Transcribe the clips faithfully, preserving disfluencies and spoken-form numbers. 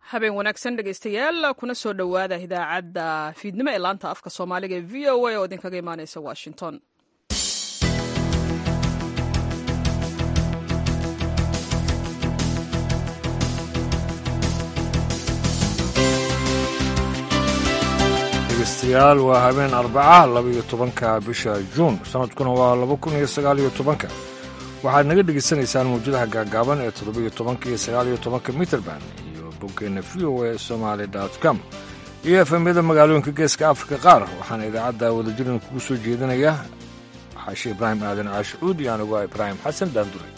habeen wanaagsan dhegaystayaal kuna soo dhowaada idaacadda fiidnimo ee laanta afka soomaaliga ee v o a oo idinkaga imaaneysa washington. dhegaystayaal waa habeen arbaca labaiyo tobanka bisha juun sanadkuna waa laba kun iyo sagaal iyo tobanka waxaad naga dhegaysanaysaan mawjadaha gaagaaban ee toddobiyo tobanka iyo sagaal iyo tobanka mitrband boggeena v o a somaali dot com iyo efemyada magaalooyinka geeska afrika qaar waxaana idaacadda wadajirna kugu soo jeedinaya xaashi ibraahim aadan caashucuud iyo anigu ibraahim xasan daandure.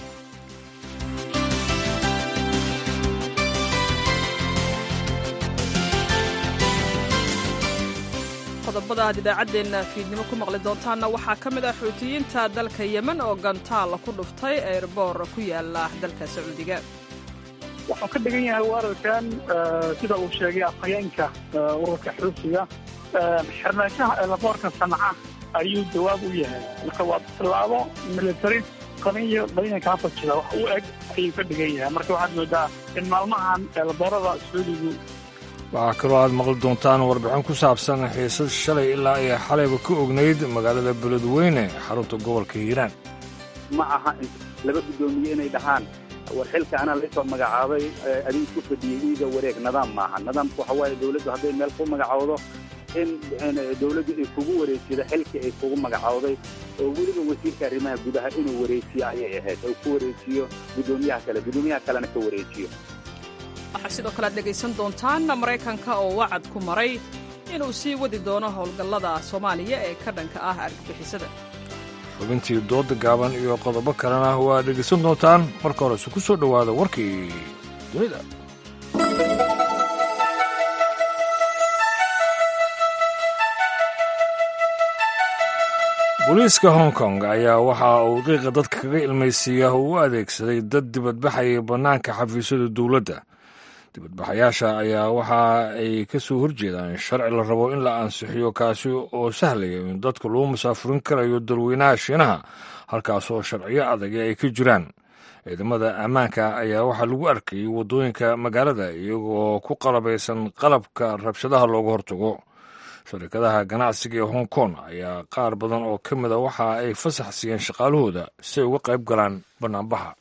qodobada aad idaacaddeenna fiidnimo ku maqli doontaanna waxaa ka mid ah xuutiyiinta dalka yemen oo gantaal ku dhuftay eerboor ku yaala dalka sacuudiga. wuxuu ka dhigan yahay weerarkan sida uu sheegay afhayeenka ururka xuutiga xirnaanshaha eelaboorka sanca ayuu jawaab u yahay marka waa tallaabo military qaniyo bayanka hafajida wax u eg ayuu ka dhigan yahay marka waxaad moodaa in maalmahan eelaboorada sacuudigu. waxaa kaloo aad maqli doontaan warbixin ku saabsan xiisad shalay ilaa ay xalayba ka ognayd magaalada beledweyne xarunta gobolka hiiraan. ma aha laba guddoomiye inay dhahaan war xilka anaa laysoo magacaabay adigu ku fadhiyey iiga wareeg nidaam maaha. nidaamku waxa waaye dawladdu hadday meel ku magacaawdo in dawladdu ay kugu wareejido xilkii ay kugu magacaawday oo weliba wasiirka arrimaha gudaha inuu wareejiyo ayay ahayd oo ku wareejiyo guddoomiyaha kale guddoomiyaha kalena ka wareejiyo. waxaa sidoo kale aad dhegaysan doontaan maraykanka oo wacad ku maray inuu sii wadi doono howlgallada soomaaliya ee ka dhanka ah argagixisada. xubintii dooda gaaban iyo qodobo kalena waa dhegaysan doontaan marka horese ku soo dhowaada warkii dunida. booliiska hong kong ayaa waxa uu qiiqa dadka kaga ilmaysiiya u adeegsaday dad dibadbaxaya bannaanka xafiisyada dowladda. dibadbaxayaasha ayaa waxa ay ka soo horjeedaan sharci la rabo in la ansixiyo kaasi oo sahlaya in dadka lagu musaafurin karayo dalweynaha shiinaha halkaasoo sharciyo adag ay ka jiraan. ciidamada ammaanka ayaa waxaa lagu arkayay waddooyinka magaalada iyagoo ku qalabaysan qalabka rabshadaha looga hortago. sharikadaha ganacsiga ee hong kong ayaa qaar badan oo ka mid a waxa ay fasax siiyeen shaqaalahooda si ay uga qayb galaan bannaanbaxa.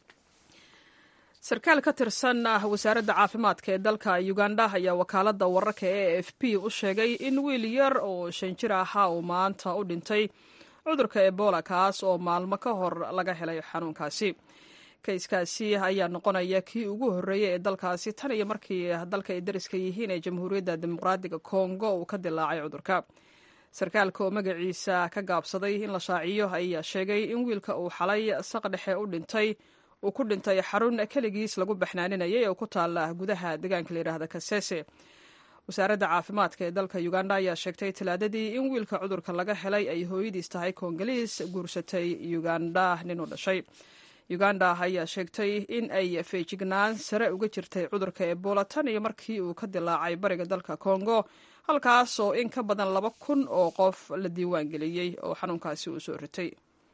sarkaal ka tirsan wasaaradda caafimaadka ee dalka uganda ayaa wakaaladda wararka ee a f p u sheegay in wiil yar oo shan jir ahaa uu maanta u dhintay cudurka ebola kaas oo maalmo ka hor laga helay xanuunkaasi. kayskaasi ayaa noqonaya kii ugu horreeyey ee dalkaasi tan iyo markii dalka ay dariska yihiin ee jamhuuriyadda dimuqraadiga kongo uu ka dilaacay cudurka. sarkaalka oo magaciisa ka gaabsaday in la shaaciyo ayaa sheegay in wiilka uu xalay saq dhexe u dhintay uu ku dhintay xarun keligiis lagu baxnaaninayay oo ku taala gudaha deegaanka la yidhaahda kasese. wasaaradda caafimaadka ee dalka uganda ayaa sheegtay talaadadii in wiilka cudurka laga helay ay hooyadiis tahay koongaliis guursatay uganda nin u dhashay. uganda ayaa sheegtay in ay feejignaan sare uga jirtay cudurka ebola tan iyo markii uu ka dilaacay bariga dalka kongo halkaas oo in ka badan laba kun oo qof la diiwaan geliyey oo xanuunkaasi uu soo ritay.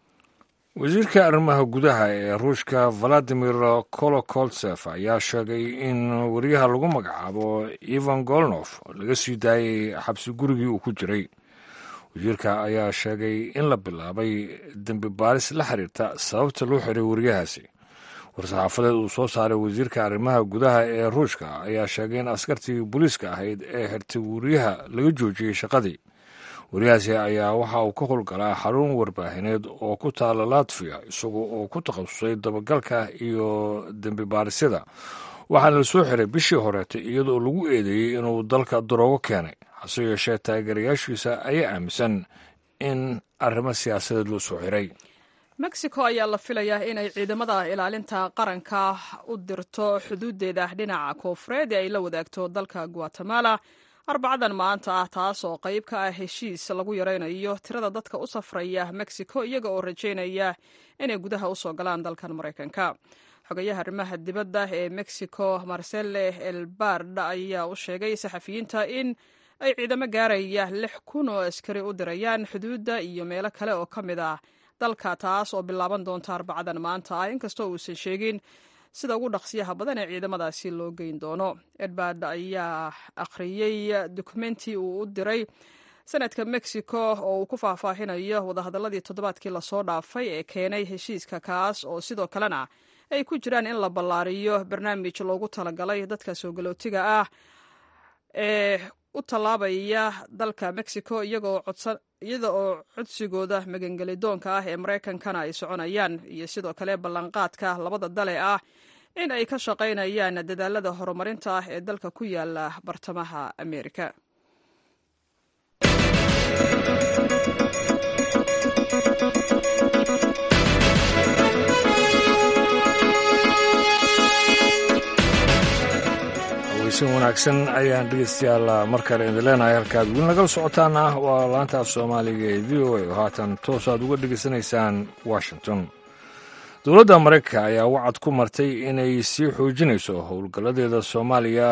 wasiirka arrimaha gudaha ee ruushka valadimir kolokoltsef ayaa sheegay in wariyaha lagu magacaabo ivan golnof laga sii daayey xabsi gurigii uu ku jiray. wasiirka ayaa sheegay in la bilaabay dembi baaris la xiriirta sababta loo xiray wariyahaasi. war-saxaafadeed uu soo saaray wasiirka arrimaha gudaha ee ruushka ayaa sheegay in askartii booliiska ahayd ee xirtay wariyaha laga joojiyey shaqadii. wariyahaasi ayaa waxa uu ka howlgalaa xarun warbaahineed oo ku taala latviya isagoo oo ku takhasusay dabagalka iyo dembi baarisyada. waxaana la soo xiray bishii horeetay iyadoo lagu eedeeyey inuu dalka daroogo keenay. hase yeeshee taageerayaashiisa ayaa aaminsan in arrimo siyaasadeed loo soo xiray. mexico ayaa la filayaa inay ciidamada ilaalinta qaranka u dirto xuduudeeda dhinaca koonfureed ee ay la wadaagto dalka guatemala arbacadan maanta ah taas oo qayb ka ah heshiis lagu yaraynayo tirada dadka u safraya mexico iyaga oo rajaynaya inay gudaha u soo galaan dalkan maraykanka. xogayaha arrimaha dibadda ee mexico marcele elbard ayaa u sheegay saxafiyiinta in ay ciidamo gaaraya lix kun oo askari u dirayaan xuduudda iyo meelo kale oo ka mid ah dalka taas oo bilaaban doonta arbacadan maanta ah inkastoo uusan sheegin sida ugu dhaqsiyaha badan ee ciidamadaasi loo geyn doono. edward ayaa akhriyey dukumenti uu u diray sanadka mexico oo uu ku faahfaahinayo wadahadaladii toddobaadkii lasoo dhaafay ee keenay heshiiska kaas oo sidoo kalena ay ku jiraan in la ballaariyo barnaamij loogu talagalay dadka soo galootiga ah ee u tallaabaya dalka mexico iyada oo codsigooda magangelidoonka ah ee maraykankana ay soconayaan, iyo sidoo kale ballanqaadka labada dale ah in ay ka shaqaynayaan dadaalada horumarinta ah ee dalka ku yaala bartamaha ameerika. weysan wanaagsan ayaan dhegeystayaal mar kale idin leenahay. halkaad weli nagala socotaana waa laanta af soomaaliga ee v o a oo haatan toos aad uga dhegaysanaysaan washington. dowladda maraykanka ayaa wacad ku martay inay sii xoojinayso howlgalladeeda soomaaliya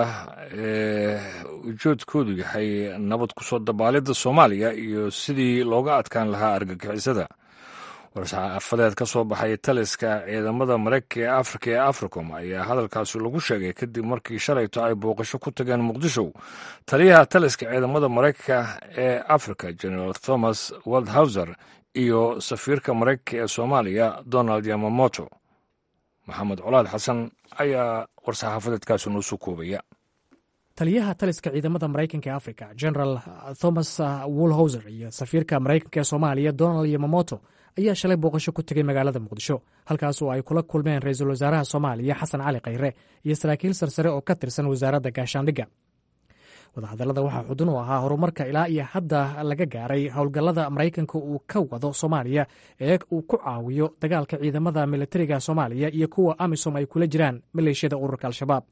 ee ujeedkoodu yahay nabad ku soo dabaalidda soomaaliya iyo sidii looga adkaan lahaa argagixisada. war-saxaafadeed ka soo baxay taliska ciidamada maraykanka ee afrika ee africom ayaa hadalkaasi lagu sheegay kadib markii shalayto ay booqasho ku tageen muqdisho taliyaha taliska ciidamada maraykanka ee africa general thomas waldhauser iyo safiirka maraykanka ee soomaaliya donald yamamoto. maxamed colaad xasan ayaa war-saxaafadeedkaasi noo soo koobaya. taliyaha taliska ciidamada maraykanka ee africa general thomas waldhauser iyo safiirka maraykanka ee soomaaliya donald yamamoto ayaa shalay booqasho ku tegay magaalada muqdisho, halkaas oo ay kula kulmeen ra-iisul wasaaraha soomaaliya xasan cali khayre iyo saraakiil sarsare oo ka tirsan wasaaradda gaashaandhigga. wadahadallada waxaa xudun u ahaa horumarka ilaa iyo hadda laga gaaray howlgallada maraykanka uu ka wado soomaaliya ee uu ku caawiyo dagaalka ciidamada militariga soomaaliya iyo kuwa amisom ay kula jiraan maleeshiyada ururka al-shabaab.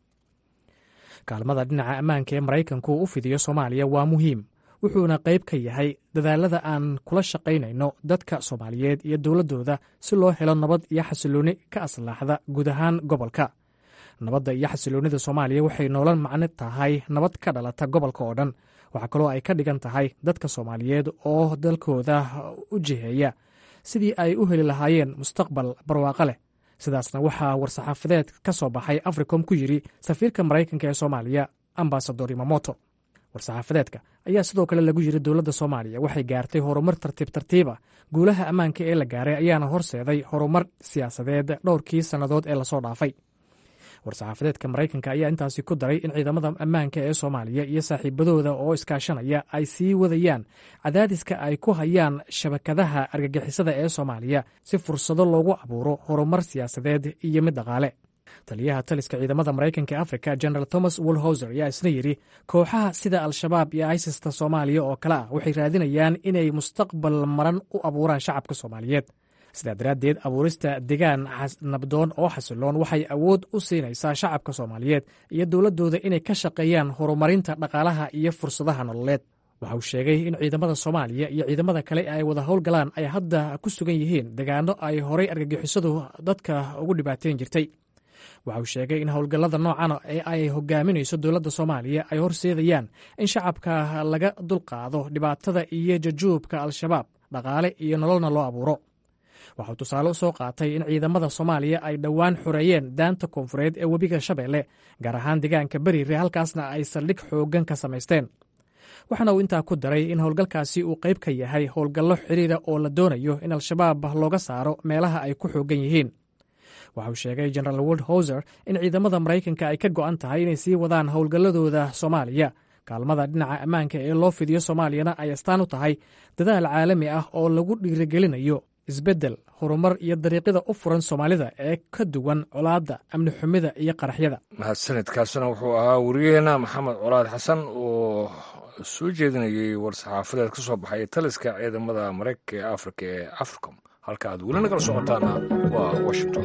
kaalmada dhinaca ammaanka ee maraykanku u fidiyo soomaaliya waa muhiim, wuxuuna qayb ka yahay dadaalada aan kula shaqaynayno dadka soomaaliyeed iyo dowladdooda si loo helo nabad iyo xasilooni ka aslaaxda guud ahaan gobolka. nabadda iyo xasiloonida soomaaliya waxay noolan macno tahay nabad ka dhalata gobolka oo dhan. waxaa kaloo ay ka dhigan tahay dadka soomaaliyeed oo dalkooda u jiheeya sidii ay u heli lahaayeen mustaqbal barwaaqo leh. sidaasna waxaa war-saxaafadeed ka soo baxay africom ku yidhi safiirka maraykanka ee soomaaliya ambasador yamamoto. war-saxaafadeedka ayaa sidoo kale lagu yiri dowladda soomaaliya waxay gaartay horumar tartiib tartiiba. guulaha ammaanka ee la gaaray ayaana horseeday horumar siyaasadeed dhowrkii sannadood ee lasoo dhaafay. war-saxaafadeedka maraykanka ayaa intaasi ku daray in ciidamada ammaanka ee soomaaliya iyo saaxiibadooda oo iskaashanaya ay sii wadayaan cadaadiska ay ku hayaan shabakadaha argagixisada ee soomaaliya si fursado loogu abuuro horumar siyaasadeed iyo mid dhaqaale. taliyaha taliska ciidamada maraykanka ee africa general thomas waldhauser ayaa isna yidhi kooxaha sida al-shabaab iyo isista soomaaliya oo kale ah waxay raadinayaan inay mustaqbal maran u abuuraan shacabka soomaaliyeed. sidaa daraaddeed abuurista degaan nabdoon oo xasiloon waxay awood u siinaysaa shacabka soomaaliyeed iyo dowladdooda inay ka shaqeeyaan horumarinta dhaqaalaha iyo fursadaha nololeed. waxa uu sheegay in ciidamada soomaaliya iyo ciidamada kale ay wada howlgalaan ay hadda ku sugan yihiin degaano ay horay argagixisadu dadka ugu dhibaateyn jirtay. waxa uu sheegay in howlgallada noocan ee ay hogaaminayso dowladda soomaaliya ay horseedayaan in shacabka laga dulqaado dhibaatada iyo jajuubka al-shabaab dhaqaale iyo nololna loo abuuro. waxauu tusaale u soo qaatay in ciidamada soomaaliya ay dhowaan xoreeyeen daanta koonfureed ee webiga shabeelle, gaar ahaan deegaanka beriire, halkaasna ay saldhig xooggan ka samaysteen. waxaana uu intaa ku daray in howlgalkaasi uu qayb ka yahay howlgallo xiriira oo la doonayo in al-shabaab looga saaro meelaha ay ku xooggan yihiin. waxa uu sheegay general waldhauser in ciidamada maraykanka ay ka go'an tahay inay sii wadaan howlgalladooda soomaaliya. kaalmada dhinaca ammaanka ee loo fidiyo soomaaliyana ay astaan u tahay dadaal caalami ah oo lagu dhiirigelinayo isbeddel, horumar iyo dariiqyada u furan soomaalida ee ka duwan colaadda, amni xumida iyo qaraxyada. mahadsanidkaasina wuxuu ahaa wariyaheena maxamed colaad xasan oo soo jeedinayay war-saxaafadeed ka soo baxay taliska ciidamada maraykanka ee afrika ee africom. halka aad weli nagala socotaana waa washington.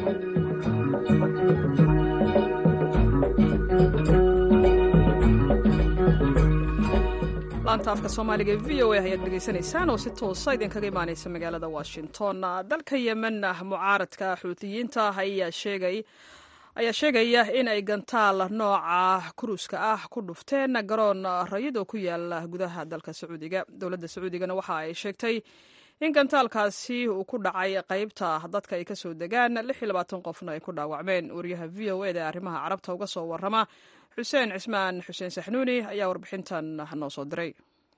laanta afka soomaaliga e v o a ayaad dhegaysanaysaan oo si toosa idinkaga imaanaysa magaalada washington. dalka yemen mucaaradka xuutiyiinta ayaa sheegay ayaa sheegaya in ay gantaal nooca kuruuska ah ku dhufteen garoon rayid oo ku yaala gudaha dalka sacuudiga. dowladda sacuudigana waxa ay sheegtay in gantaalkaasi uu ku dhacay qaybta dadka ay ka soo degaan lix iyo labaatan qofna ay ku dhaawacmeen. wariyaha v o eda ee arrimaha carabta uga soo warrama xuseen cismaan xuseen saxnuuni ayaa warbixintan noo soo diray.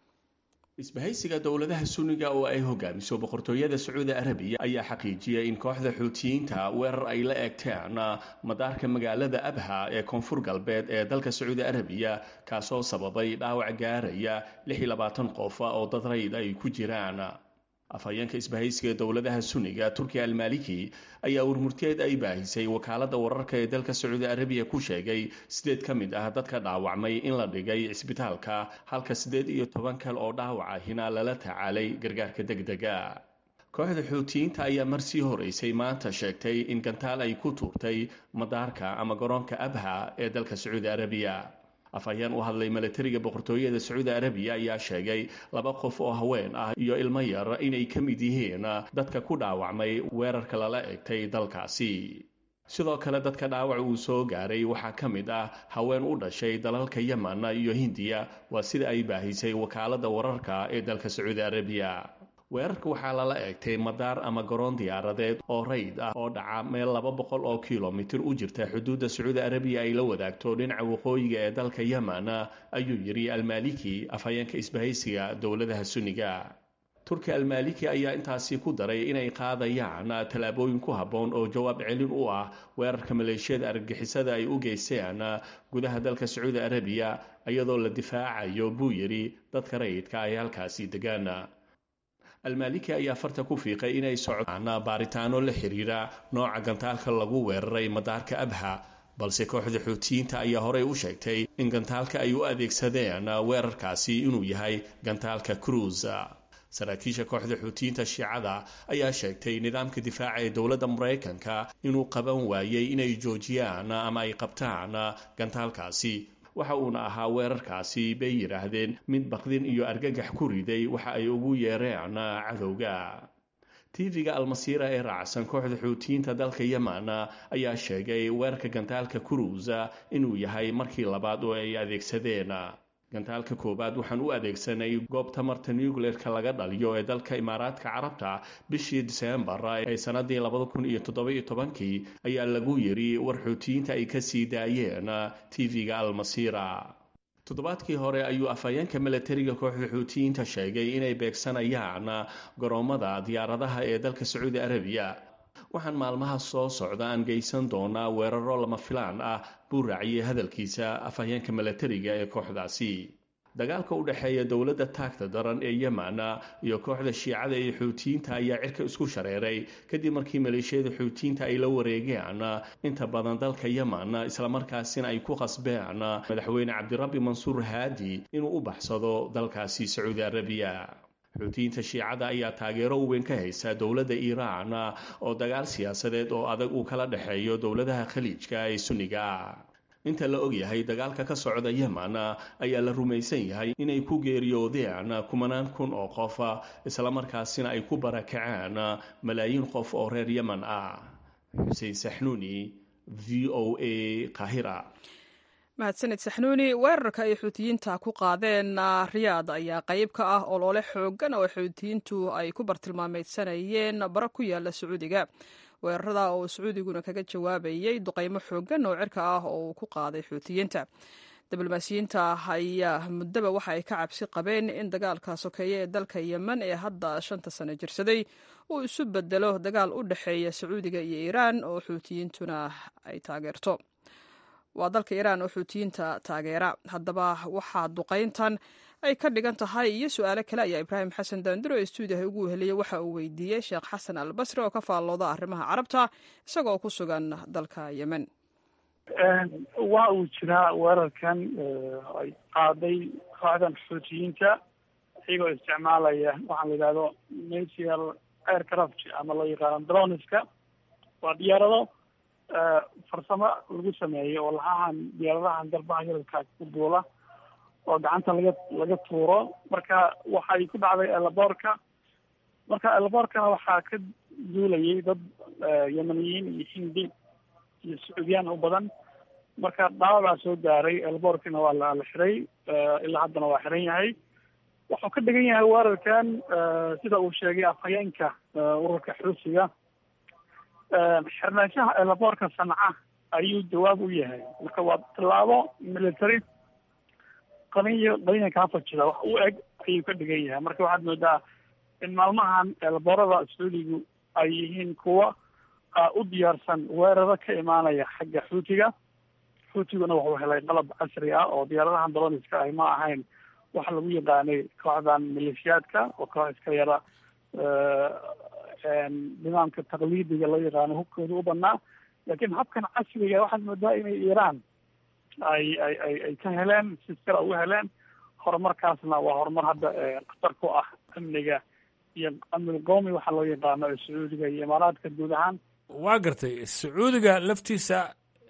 isbahaysiga dowladaha sunniga oo ay hogaamiso boqortooyada sacuudi arabiya ayaa xaqiijiyay in kooxda xuutiyiinta weerar ay la eegteen madaarka magaalada abha ee koonfur galbeed ee dalka sacuudi arabiya kaasoo sababay dhaawac gaaraya lix iyo labaatan qof oo dad rayd ay ku jiraan. afhayeenka isbahaysiga dowladaha sunniga turkiya almaliki ayaa warmurteed ay baahisay wakaalada wararka ee dalka sacuudi arabiya ku sheegay sideed ka mid ah dadka dhaawacmay in la dhigay cisbitaalka halka siddeed iyo toban kale oo dhaawacahina lala tacaalay gargaarka degdega. kooxda xuutiyiinta ayaa marsii horeysay maanta sheegtay in gantaal ay ku tuurtay madaarka ama garoonka abha ee dalka sacuudi arabiya. afhayeen u hadlay milatariga boqortooyada sacuudi arabiya ayaa sheegay laba qof oo haween ah iyo ilmo yar inay ka mid yihiin dadka ku dhaawacmay weerarka lala egtay dalkaasi. sidoo kale dadka dhaawac uu soo gaaray waxaa ka mid ah haween u dhashay dalalka yemen iyo hindiya, waa sida ay baahisay wakaalada wararka ee dalka sacuudi arabiya. weerarka waxaa lala eegtay madaar ama garoon diyaaradeed oo rayd ah oo dhaca meel laba boqol oo kilomitir u jirta xuduudda sacuudi arabiya ay la wadaagto dhinaca waqooyiga ee dalka yemen, ayuu yiri almaliki afhayeenka isbahaysiga dowladaha sunniga. turki almaliki ayaa intaasi ku daray inay qaadayaan tallaabooyin ku habboon oo jawaab celin u ah weerarka maleeshiyada argagixisada ay u geysteen gudaha dalka sacuudi arabiya iyadoo la difaacayo buu yiri dadka rayidka ay halkaasi degaan. almaliki ayaa farta ku fiiqay inay socdaan baaritaano la xiriira nooca gantaalka lagu weeraray madaarka abha, balse kooxda xuutiyiinta ayaa horey u sheegtay in gantaalka ay u adeegsadeen weerarkaasi inuu yahay gantaalka cruise. saraakiisha kooxda xuutiyiinta shiicada ayaa sheegtay nidaamka difaaca ee dowladda maraykanka inuu qaban waayey inay joojiyaan ama ay qabtaan gantaalkaasi. waxa uuna ahaa weerarkaasi bay yidhaahdeen mid baqdin iyo argagax ku riday waxa ay ugu yeereen cadowga. tv-ga almasiira ee raacsan kooxda xuutiyiinta dalka yemen ayaa sheegay weerarka gantaalka cruise inuu yahay markii labaad oo ay adeegsadeen. gantaalka koowaad waxaan u adeegsanay goob tamarta nucleerka laga dhaliyo ee dalka imaaraadka carabta bishii diseembar ee sanadii labada kun iyo toddoba-iyo tobankii ayaa lagu yiri war xuutiyiinta ay ka sii daayeen tv-ga almasiira. toddobaadkii hore ayuu afhayeenka milatariga kooxda xuutiyiinta sheegay inay beegsanayaan garoomada diyaaradaha ee dalka sacuudi arabiya. waxaan maalmaha soo socda aan geysan doonaa weeraro lama filaan ah buu raaciyey hadalkiisa afhayeenka milatariga ee kooxdaasi. dagaalka u dhexeeya dowladda taagta daran ee yemen iyo kooxda shiicada ee xuutiyiinta ayaa cirka isku shareeray kadib markii maleeshiyada xuutiyiinta ay la wareegeen inta badan dalka yemen, islamarkaasina ay ku qasbeen madaxweyne cabdirabbi mansuur haadi inuu u baxsado dalkaasi sacuudi arabiya. xuutiyiinta shiicada ayaa taageero weyn ka haysa dowladda iiraan oo dagaal siyaasadeed oo adag uu kala dhexeeyo dowladaha khaliijka ee sunniga. inta la ogyahay dagaalka ka socda yemen ayaa la rumaysan yahay inay ku geeriyoodeen kumanaan kun oo qof, islamarkaasina ay ku barakaceen malaayiin qof oo reer yemen ah. xuseen saxnuuni, v o a, qaahira. mahadsaned saxnuuni. weerarka ay xuutiyiinta ku qaadeen riyaad ayaa qayb ka ah oloole xoogan oo xuutiyiintu ay ku bartilmaameydsanayeen bara ku yaala sacuudiga. weerarada oo sacuudiguna kaga jawaabayay duqaymo xoogan oo cirka ah oo uu ku qaaday xuutiyiinta. diblomaasiyiinta ayaa muddaba waxa ay ka cabsi qabeen in dagaalka sokeeye ee dalka yemen ee hadda shanta sano jirsaday uu isu bedelo dagaal u dhexeeya sacuudiga iyo iiraan oo xuutiyiintuna ay taageerto. waa dalka iiraan oo xuutiyiinta taageera. haddaba waxaa duqayntan ay ka dhigan tahay iyo su-aalo kale ayaa ibraahim xasan daandiro ee stuudiyaha ugu heliyey waxa uu weydiiyey sheekh xasan albasri oo ka faallooda arrimaha carabta isagoo ku sugan dalka yemen. waa uu jiraa weerarkan ay qaaday kooxdan xuutiyiinta iyagoo isticmaalaya waxaan la yidhahdo naval aircraft ama loo yaqaano droniska. waa diyaarado farsamo lagu sameeyo oo lahahan diyaaradahan garbaha yararka ku duula oo gacanta laga laga tuuro. marka waxay ku dhacday elaboorka. marka elaboorkana waxaa ka duulayay dad yemeniyiin iyo hindi iyo sacuudiyaan u badan. marka dhaawacaa soo gaaray elaboorkina waa la xiray ilaa haddana waa xiran yahay. wuxuu ka dhigan yahay weerarkan sida uu sheegay afhayeenka ururka xuusiga xirnaanshaha eelaboorka sanca ayuu jawaab u yahay. marka waa tallaabo military qaniyo qaniya kaa fajida wax u eg ayuu ka dhigan yahay. marka waxaad moodaa in maalmahan eelaboorada sacuudigu ay yihiin kuwa u diyaarsan weeraro ka imaanaya xagga xuutiga. xuutiguna wuxuu helay qalab casri ah oo diyaaradahan doloniska ah ma ahayn waxa lagu yaqaanay kooxdan maleeshiyaadka oo koox iska yara nidaamka taqliidiga loo yaqaano hubkooda u banaa. laakiin habkan casriga waxaad moodaa inay iiraan ay ay ay ay ka heleen si kala uga heleen horumarkaasna waa horumar hadda khatar ku ah amniga iyo amni qoomi waxaa loo yaqaano ee sacuudiga iyo imaaraadka guud ahaan. waa gartay sacuudiga laftiisa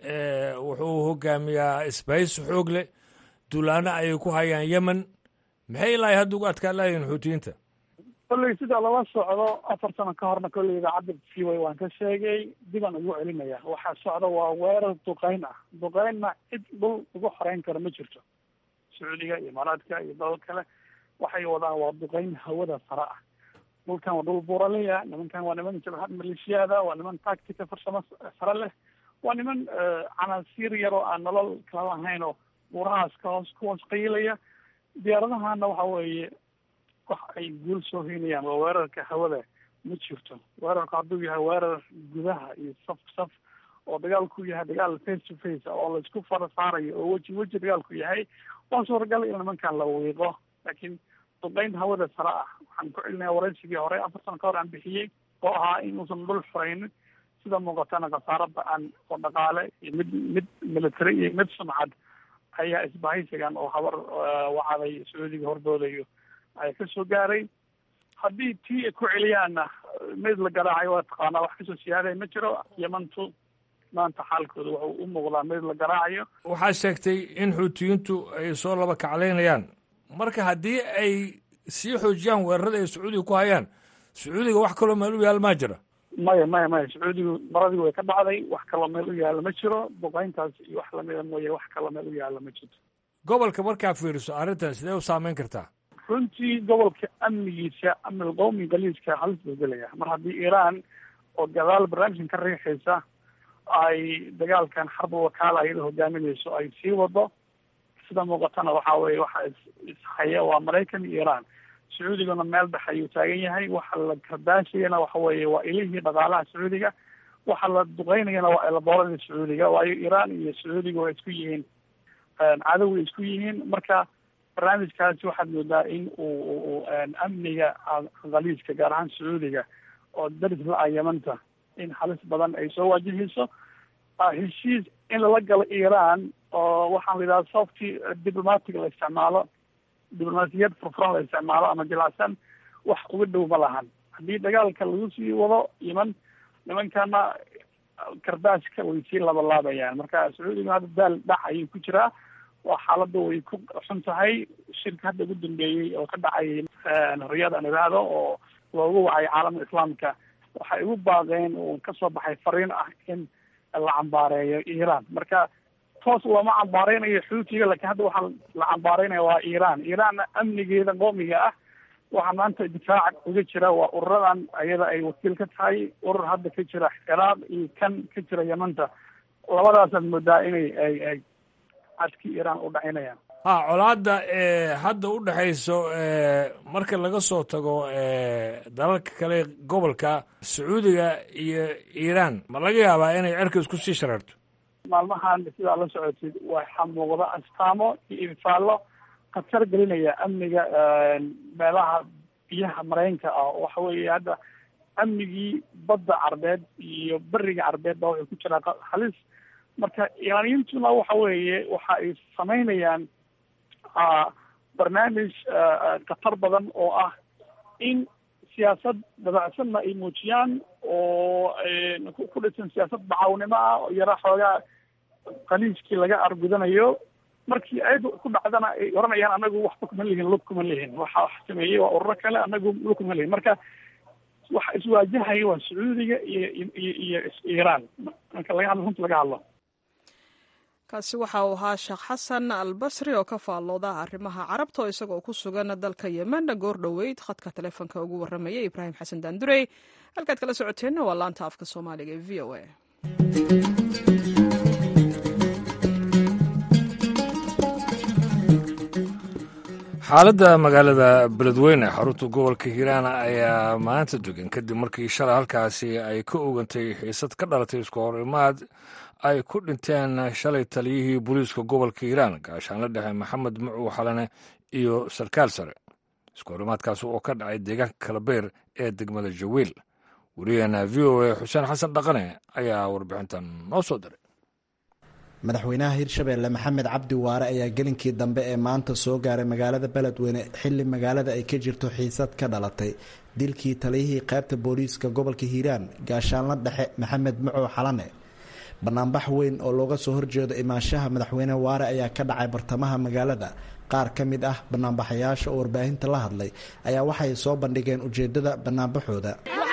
wuxuu hogaamiyaa isbahaysi xoog leh duulaano ayay ku hayaan yemen maxay ilaahay hadda uga adkaan lahayiin xuutiyiinta? kolley sida lala socdo afar sano ka horna kolley idaacadda v o a waan ka sheegay dibaan ugu celinaya waxaa socda waa weerar duqeyn ah. duqeynna cid dhul ugu xoreyn karo ma jirto. sacuudiga iyo imaaraadka iyo dalal kale waxay wadaan waa duqeyn hawada sare ah. dhulkan waa dhul buuraleya, nimankan waa niman jabhad maleeshiyaada, waa niman tactica farsamo sare leh, waa niman canaasiir yar oo aan nolol kala lahayn oo buurahaas ka hoos ku hoos qaylaya. diyaaradahana waxa weeye wax ay guul soo heynayaan waa weerarka hawada ma jirto. weerarku hadduu yahay weerar gudaha iyo saf saf oo dagaalku yahay dagaal face to face oo laisku fara saarayo oo weji weji dagaalku yahay waa suuragal in nimankan la wiiqo. laakiin duqeyn hawada sare ah waxaan ku celinaya waraysigii hore afar sano ka hor aan bixiyey oo ahaa inuusan dhul xoreynin. sida muuqatana khasaaro ba-an oo dhaqaale iyo mid mid military iyo mid sumcad ayaa isbahaysigan oo habar wacaday sacuudiga hordoodayo ay kasoo gaaray. haddii tii ay ku celiyaanna mid la garaacayo waa taqaanaa wax kasoo siyaaday ma jiro. yemantu maanta xaalkooda wuxuu u muuqdaa mid la garaacayo. waxaa sheegtay in xuutiyiintu ay soo laba kaclaynayaan. marka haddii ay sii xoojiyaan weerarada ay sacuudiga ku hayaan sacuudiga wax kaloo meel u yaal maa jira? maya maya maya sacuudigu maradii way ka dhacday wax kaloo meel u yaalla ma jiro. duqeyntaas iyo wax lamida mooye wax kaloo meel u yaalla ma jirto. gobolka markaa fiiriso arrintan sidee u saameyn kartaa? runtii gobolka amnigiisa amni qowmi galiiska halis buu gelaya mar haddii iiraan oo gadaal barnaamijkan ka riixaysa ay dagaalkan xarba wakaala iyada hogaaminayso ay sii wado. sida muuqatana waxa weye waxa ishaya waa maraykan iyo iiraan. sacuudiguna meel dhex ayuu taagan yahay. waxa la kardaashayana waxa weeye waa ilihii dhaqaalaha sacuudiga. waxa la duqeynayana waa elabooradii sacuudiga waayo iiraan iyo sacuudiga waa isku yihiin cadow way isku yihiin. marka barnaamijkaasi waxaad moodaa in uu amniga khaliijka gaar ahaan sacuudiga oo daris la-a yamanta in halis badan ay soo waajihayso. heshiis in lala galo iiraan oo waxaan la yidhaha softy diplomatic la isticmaalo diblomaasiyad furfuran la isticmaalo ama jilacsan wax uga dhow ma lahan. haddii dagaalka lagu sii wado yeman nimankana kardaashka way sii labalaabayaan. marka sacuudiga hadda daal dhac ayuu ku jiraa. waa xaaladda way ku xun tahay. shirka hadda ugu dambeeyey oo ka dhacay riyad aan idhaahdo oo loogu wacay caalamka islaamka waxay ugu baaqeen oo kasoo baxay fariin ah in la cambaareeyo iiraan. marka toos looma cambaareynayo xuutiga laakiin hadda waxaa la cambaareynaya waa iiraan. iiraanna amnigeeda qoomiga ah waxaa maanta difaac uga jira waa ururadan ayada ay wakiil ka tahay. urur hadda ka jira ciraaq iyo kan ka jira yamanta labadaasaad moodaa inay ay ay cadkii iiraan u dhacinayaan. ha colaadda hadda u dhexayso marka laga soo tago dalalka kale gobolka sacuudiga iyo iiraan ma laga yaabaa inay cerka isku sii shareerto? maalmahan sidaa la socotid waxaa muuqda astaamo iyo infaallo khatar gelinaya amniga meelaha biyaha mareenka ah. waxa weeye hadda amnigii badda carbeed iyo beriga carbeed ba waxay ku jiraa halis. marka iiraaniyintuna waxa weeye waxa ay samaynayaan barnaamij khatar badan oo ah in siyaasad dabacsanna ay muujiyaan oo ku dhisan siyaasad bacawnimo ah oo yara xoogaa khaliijkii laga argudanayo. markii ay ku dhacdana ay oranayaan anagu waxba kuma lihin lug kuma lihin waxa wax sameeyey waa ururo kale anagu lug kuma lihin. marka waxa iswaajahaya waa sacuudiga iyo iyo iyo iiraan marka laga hadlo runta laga hadlo. kaasi waxa uu ahaa sheekh xasan albasri oo ka faallooda arrimaha carabta oo isagoo ku sugan dalka yemen goor dhoweyd khadka taleefonka ugu warramayay ibraahim xasan daandurey. halkaad kala socoteenna waa laanta afka soomaaliga ee v o a. xaaladda magaalada beledweyne xarunta gobolka hiiraan ayaa maanta degan kadib markii shalay halkaasi ay ka ogantay xiisad ka dhalatay isku hor imaad ay ku dhinteen shalay taliyihii booliiska gobolka hiiraan gaashaanla dhexe maxamed mucuu xalane iyo sarkaal sare. isku hor imaadkaasi oo ka dhacay deegaanka kalabeer ee degmada jawiil. wariyaheena v o a xuseen xasan dhaqane ayaa warbixintan noo soo diray. madaxweynaha hirshabeelle maxamed cabdi waare ayaa gelinkii dambe ee maanta soo gaaray magaalada beledweyne xilli magaalada ay ka jirto xiisad ka dhalatay dilkii taliyihii qaybta booliiska gobolka hiiraan gaashaanla dhexe maxamed mucuu xalane. banaanbax weyn oo looga soo horjeedo imaanshaha madaxweyne waare ayaa ka dhacay bartamaha magaalada. qaar ka mid ah banaanbaxayaasha oo warbaahinta la hadlay ayaa waxay soo bandhigeen ujeedada banaanbaxooda.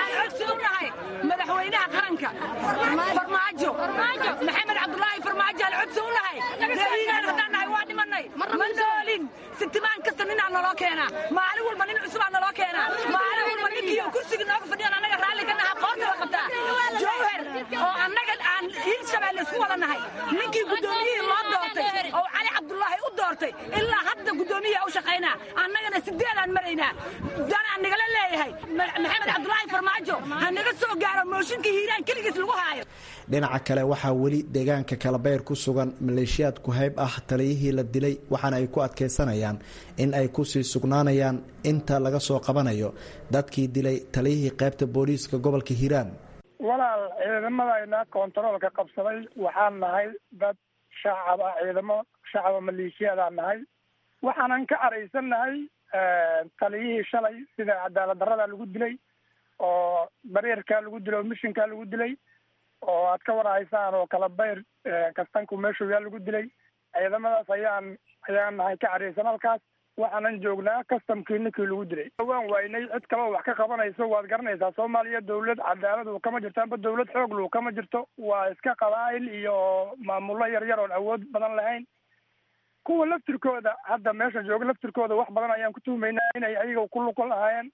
madaxweynaha qaranka farmaajo maxamed cabdulaahi farmaajo al codsi u nahay deegaan haddaan nahay waa dhimanay ma noolin sitimaan kasta ninaa naloo keenaa maalin walba nin cusubaa naloo keenaa maalin walba ninkii kursiga nooga fadhiyan annaga raalli ka naha qoorta la qabtaa jowher oo annaga aan hirshabeelle isku wada nahay ninkii guddoomiyihii loo doortay oo cali cabdulaahi u doortay ilaa hadda guddoomiyaha u shaqaynaa annagana sideedaan maraynaa danaan nagala leeyahay maxamed cabdulaahi farmaajo ha naga soo gaaro mooshinka hiiraan keligiis lagu haayo. dhinaca kale waxaa weli deegaanka kalabeer ku sugan maleeshiyaad ku-hayb ah taliyihii la dilay waxaana ay ku adkaysanayaan in ay kusii sugnaanayaan inta laga soo qabanayo dadkii dilay taliyihii qaybta booliiska gobolka hiiraan. walaal ciidamadayna kontaroolka qabsaday waxaan nahay dad shacab ah, ciidamo shacaba maleeshiyadaan nahay. waxaanan ka araysan nahay taliyihii shalay sida cadaalad darada lagu dilay oo bareerkaa lagu dilay oo mishinkaa lagu dilay oo aad ka warhaysaan oo kalabayr kastanku meeshuu yaa lagu dilay. ciidamadaas ayaan ayaan nahay ka careysan halkaas. waxaanan joognaa kastamkii ninkii lagu dilay. waan waynay cid kale oo wax ka qabanayso waad garanaysaa. soomaaliya dawlad cadaalad uu kama jirto amba dawlad xoog luu kama jirto. waa iska qabaa'il iyo maamullo yar yar oon awood badan lahayn. kuwa laftirkooda hadda meesha jooga laftirkooda wax badan ayaan ku tuhmaynaa inay ayaga ku luqo lahaayeen.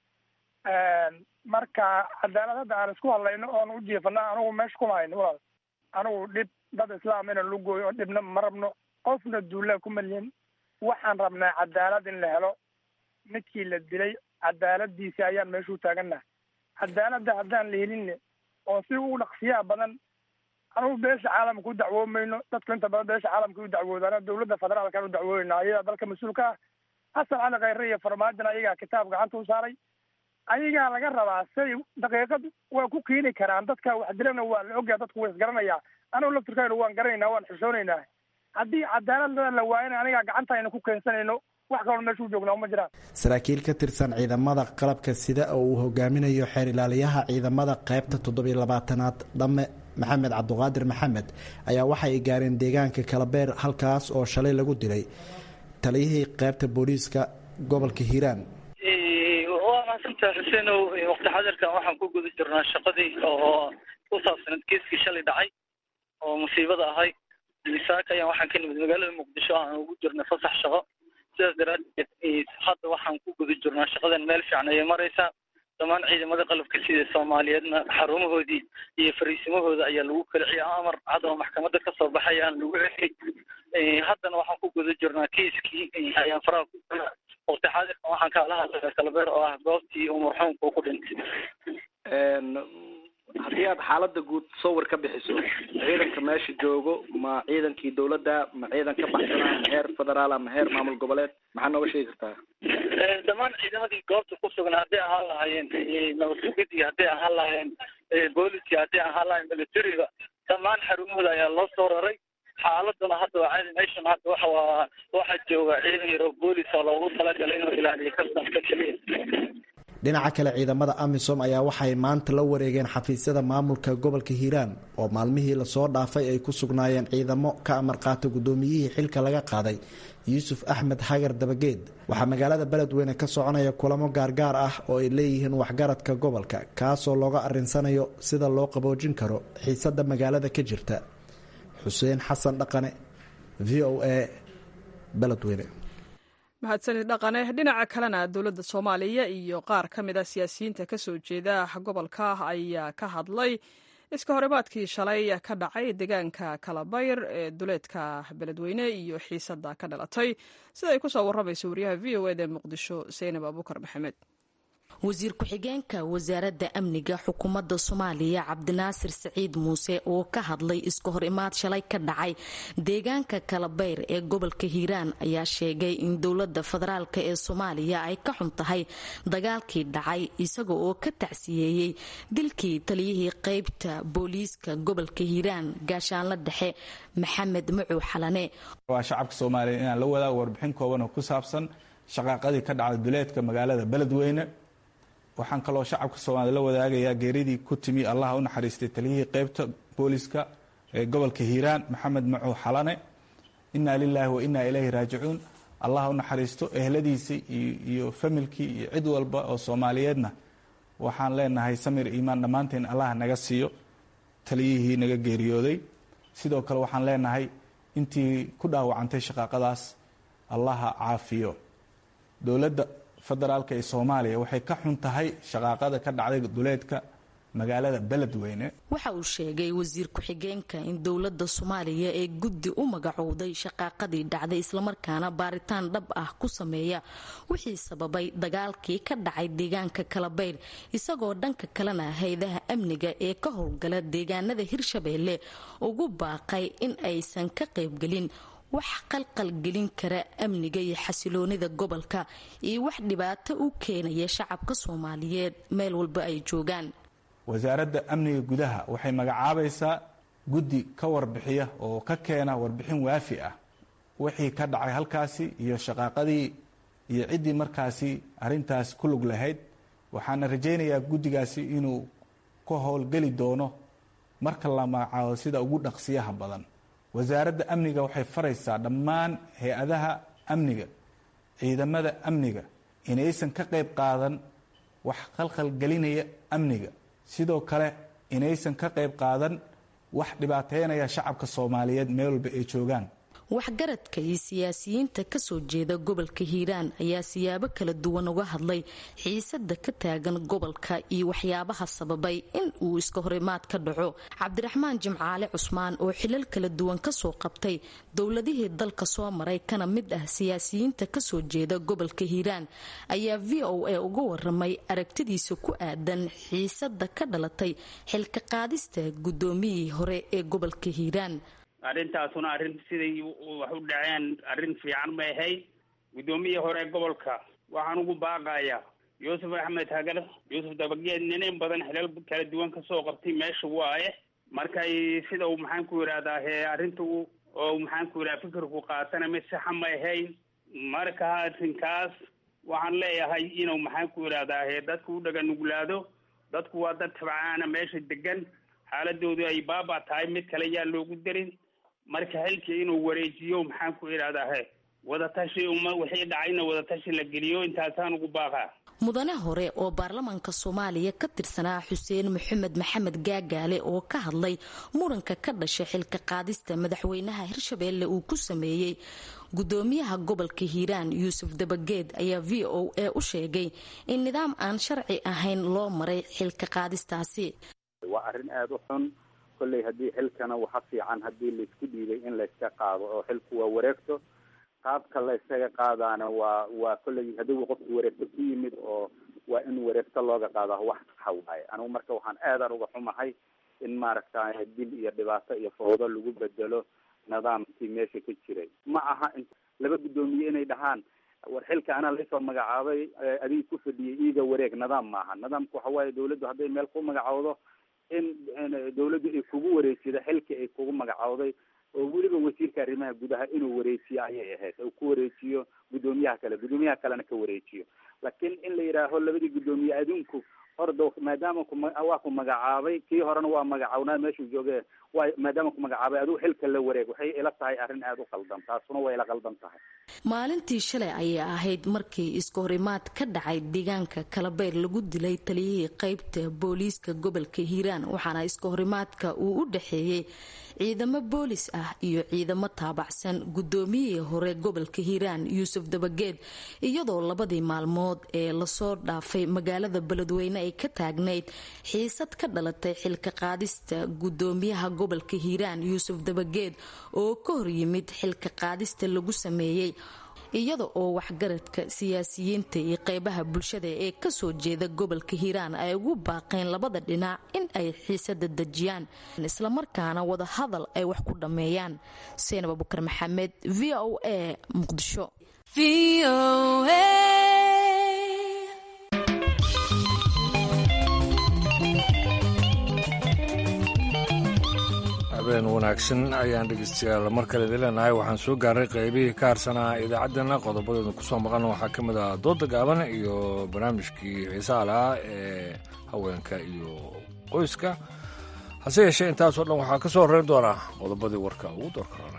marka cadaalad hadda aan isku hadlayno oon u jiifana anugu meesha kuma hayno walaal. anugu dhib dad islaam inaan lu gooyo oo dhibna ma rabno, qofna duulaa kuma lihin. waxaan rabnaa cadaalad in la helo. ninkii la dilay cadaaladiisi ayaan meesha u taagannaha. cadaaladda haddaan la helinne oo si ugu dhaqsiyaha badan anugu beesha caalamka u dacwoomayno. dadku inta badan beesha caalamka u dacwoodaan dawladda federaalkaan u dacwoonayna ayadaa dalka mas-uulka ah. xasan cali khayre iyo farmaajona ayagaa kitaab gacanta u saaray. ayagaa laga rabaa say daqiiqad waa ku keeni karaan dadka wax dilana waa la ogyaa. dadku way isgaranayaa. anugu laftirkayna waan garanaynaa, waan xishoonaynaa. haddii cadaalad la waayana anigaa gacanta ayna ku keensanayno. wax kaloo meesha u joognaa uma jiraan. saraakiil ka tirsan ciidamada qalabka sida oo uu hogaaminayo xeer ilaaliyaha ciidamada qaybta toddobiyo labaatanaad dhamme maxamed cabdiqaadir maxamed ayaa waxay gaareen deegaanka kalabeer halkaas oo shalay lagu dilay taliyihii qaybta booliiska gobolka hiiraan. waa mahadsantaha xuseenow. waqti xadirkan waxaan ku guda jirnaa shaqadii oo ku saabsanad geeskii shalay dhacay oo musiibada ahay. saaka ayaan waxaan ka nimid magaalada muqdisho aan ugu jirnay fasax shaqo. sidaas daraadeed hadda waxaan ku guda jirnaa shaqadan meel fiican ayay maraysaa. dhammaan ciidamada qalabka sida soomaaliyeedna xarumahoodii iyo fariisimahooda ayaa lagu kala ciyaa amar cad oo maxkamadda kasoo baxayaan lagu celiyay. haddana waxaan ku guda jirnaa kiiskii ayaan faraha ku jirnaa. waqti xaadirkan waxaan kaala hadlaya kalabeer oo ah goobtii uu marxuumka ku dhintay. haddii aad xaaladda guud sawir ka bixiso ciidanka meesha joogo ma ciidankii dawladda ma ciidan ka baxsanaa ma heer federaal ma heer maamul goboleed maxaa nooga sheegi kartaa? dhammaan ciidamadii goobta ku sugan hadday ahaan lahaayeen nabadgudii hadday ahaan lahaayeen booliskii hadday ahaan lahayen militariga dhammaan xarumahooda ayaa loo soo raray. xaaladuna hadda waa caadi. meeshan hadda waxa waa waxaa jooga ciidan yaro boolis oo loogu talagalay inuu ilaaliyo kastamka keliya. dhinaca kale ciidamada amisom ayaa waxay maanta la wareegeen xafiisyada maamulka gobolka hiiraan oo maalmihii lasoo dhaafay ay ku sugnaayeen ciidamo ka amar qaata guddoomiyihii xilka laga qaaday yuusuf axmed hagar dabageed. waxaa magaalada beledweyne ka soconaya kulamo gaargaar ah oo ay leeyihiin waxgaradka gobolka kaasoo looga arinsanayo sida loo qaboojin karo xiisada magaalada ka jirta. xuseen xasan dhaqane v o a beledweyne. mahadsanid dhaqane. dhinaca kalena dowladda soomaaliya iyo qaar ka mid a siyaasiyiinta ka soo jeeda gobolka ayaa ka hadlay iska horimaadkii shalay ka dhacay deegaanka kalabayr ee duleedka beledweyne iyo xiisadda ka dhalatay sida ay ku soo warramayso wariyaha v o eda muqdisho seynab abuukar maxamed. wasiir ku-xigeenka wasaaradda amniga xukuumadda soomaaliya cabdinaasir saciid muuse oo ka hadlay iska hor imaad shalay ka dhacay deegaanka kalabayr ee gobolka hiiraan ayaa sheegay in dowladda federaalk ee soomaaliya ay ka xun tahay dagaalkii dhacay isaga oo ka tacsiyeeyey dilkii taliyihii qeybta booliiska gobolka hiiraan gaashaanla dhexe maxamed macow xalane. waa shacabka soomaaliya inaan la wadaago warbixin kooban oo ku saabsan shaqaaqadii ka dhacday duleedka magaalada beledweyne. waxaan kaloo shacabka soomaalida la wadaagayaa geeridii ku timi allaha u naxariistay taliyihii qeybta booliska ee gobolka hiiraan maxamed macow xalane. innaa lilaahi wa innaa ilayhi raajicuun. allaha u naxariisto ehladiisii iyo familkii iyo cid walba oo soomaaliyeedna waxaan leenahay samir iimaan dhammaanteen allah naga siiyo taliyihii naga geeriyooday. sidoo kale waxaan leenahay intii ku dhaawacantay shaqaaqadaas allaha caafiyo. dowladda federaalka ee soomaaliya waxay ka xun tahay shaqaaqada ka dhacday duleedka magaalada beledweyne. waxa uu sheegay wasiir ku-xigeenka in dowladda soomaaliya ee guddi u magacowday shaqaaqadii dhacday islamarkaana baaritaan dhab ah ku sameeya wixii sababay dagaalkii ka dhacay deegaanka kalabayr isagoo dhanka kalena hay-adaha amniga ee ka howlgala deegaanada hirshabeelle ugu baaqay in aysan ka qaybgelin wax qalqalgelin kara amniga iyo xasiloonida gobolka iyo wax dhibaato u keenaya shacabka soomaaliyeed meel walba ay joogaan. wasaaradda amniga gudaha waxay magacaabaysaa guddi ka warbixiya oo ka keena warbixin waafi ah wixii ka dhacay halkaasi iyo shaqaaqadii iyo ciddii markaasi arintaas ku lug lahayd. waxaana rajaynayaa guddigaasi inuu ka howlgeli doono marka la magacaabo sida ugu dhaqsiyaha badan. wasaaradda amniga waxay faraysaa dhammaan hay-adaha amniga ciidamada amniga inaysan ka qayb qaadan wax khalkhalgelinaya amniga, sidoo kale inaysan ka qayb qaadan wax dhibaateynaya shacabka soomaaliyeed meel walba ay joogaan. waxgaradka iyo siyaasiyiinta kasoo jeeda gobolka hiiraan ayaa siyaabo kala duwan uga hadlay xiisada ka taagan gobolka iyo waxyaabaha sababay in uu iska horimaad ka dhaco. cabdiraxmaan jimcaale cusmaan oo xilal kala duwan kasoo qabtay dowladihii dalka soo maray kana mid ah siyaasiyiinta kasoo jeeda gobolka hiiraan ayaa v o a uga waramay aragtidiisa ku aadan xiisada ka dhalatay xilka qaadista gudoomiyihii hore ee gobolka hiiraan. arrintaasuna arrin siday wax u dhaceen arrin fiican ma ahayd. guddoomiyihii hore gobolka waxaan ugu baaqayaa yuusuf axmed hagar yuusuf dabageed ninin badan xilal kala duwan kasoo qabtay meesha waaye markay sida uu maxaan ku yidhahdaa he arrinta oo maxaan ku yidhaha fikirku qaatana mid saxa ma ahayn. marka arrinkaas waxaan leeyahay inuu maxaan ku yidhahdaa he dadku u dhaga nuglaado. dadku waa dad tabcaana meesha degan, xaaladoodu ay baaba tahay, mid kale yaa loogu darin. marka xilkii inuu wareejiyo maxaan ku idhahdaa he wadatashi uma wixii dhacayna wadatashi la geliyo intaasaan ugu baaqaa. mudane hore oo baarlamaanka soomaaliya ka tirsanaa xuseen maxamed maxamed gaagaale oo ka hadlay muranka ka dhashay xilka qaadista madaxweynaha hirshabeelle uu ku sameeyey gudoomiyaha gobolka hiiraan yuusuf dabageed ayaa v o a u sheegay in nidaam aan sharci ahayn loo maray xilka qaadistaasi. waa arrin aada u xun. kolley haddii xilkana waxa fiican haddii laisku dhiibay in layska qaado oo xilku waa wareegto. qaabka la ysaga qaadaana waa waa kolley haddii qofku wareegto ku yimid oo waa in wareegto looga qaada wax saxa waaye. anigu marka waxaan aadan uga xumahay in maaragtay dil iyo dhibaato iyo foodo lagu bedelo nidaamkii meesha ka jiray. ma aha in laba guddoomiye inay dhahaan war xilka anaa laysoo magacaabay adiga ku fadhiyay iiga wareeg. nidaam maaha. nidaamku waxa waaye dawladdu hadday meel ku magacowdo in dawladdu ay kugu wareejida xilka ay kugu magacowday oo weliba wasiirka arrimaha gudaha inuu wareejiyo ayay ahayd. uu ku wareejiyo guddoomiyaha kale, guddoomiyaha kalena ka wareejiyo. laakiin in la yidhaaho labadii guddoomiye adinku horda maadaama waa ku magacaabay kii horena waa magacawnaa meeshuu jooge waa maadaama ku magacaabay adigu xilka la wareeg waxay ila tahay arrin aada u qaldan. taasuna way ila qaldan tahay. maalintii shalay ayay ahayd markii iska horimaad ka dhacay deegaanka kalabayr lagu dilay taliyihii qeybta booliiska gobolka hiiraan waxaana iska horimaadka uu u dhexeeyey ciidamo boolis ah iyo ciidamo taabacsan gudoomiyihii hore gobolka hiiraan yuusuf dabageed iyadoo labadii maalmood ee lasoo dhaafay magaalada beledweyne ay ka taagnayd xiisad ka dhalatay xilka qaadista gudoomiyaha gobolka hiiraan yuusuf dabageed oo ka hor yimid xilka qaadista lagu sameeyey iyada oo waxgaradka siyaasiyiinta iyo qeybaha bulshada ee kasoo jeeda gobolka hiiraan ay ugu baaqeen labada dhinac in ay xiisada dejiyaan islamarkaana wada hadal ay wax ku dhammeeyaan. seenab abukar maxamed, v o a, muqdisho. habeen wanaagsan ayaan dhegeystayaal mar kale leenahay. waxaan soo gaaray qaybihii ka harsanaa idaacaddeenna. qodobadeedu kusoo maqan waxaa ka mid ah dooda gaaban iyo barnaamijkii xiisaha lahaa ee haweenka iyo qoyska. hase yeeshee intaasoo dhan waxaa ka soo horeyn doonaa qodobadii warka ugu doorkarana.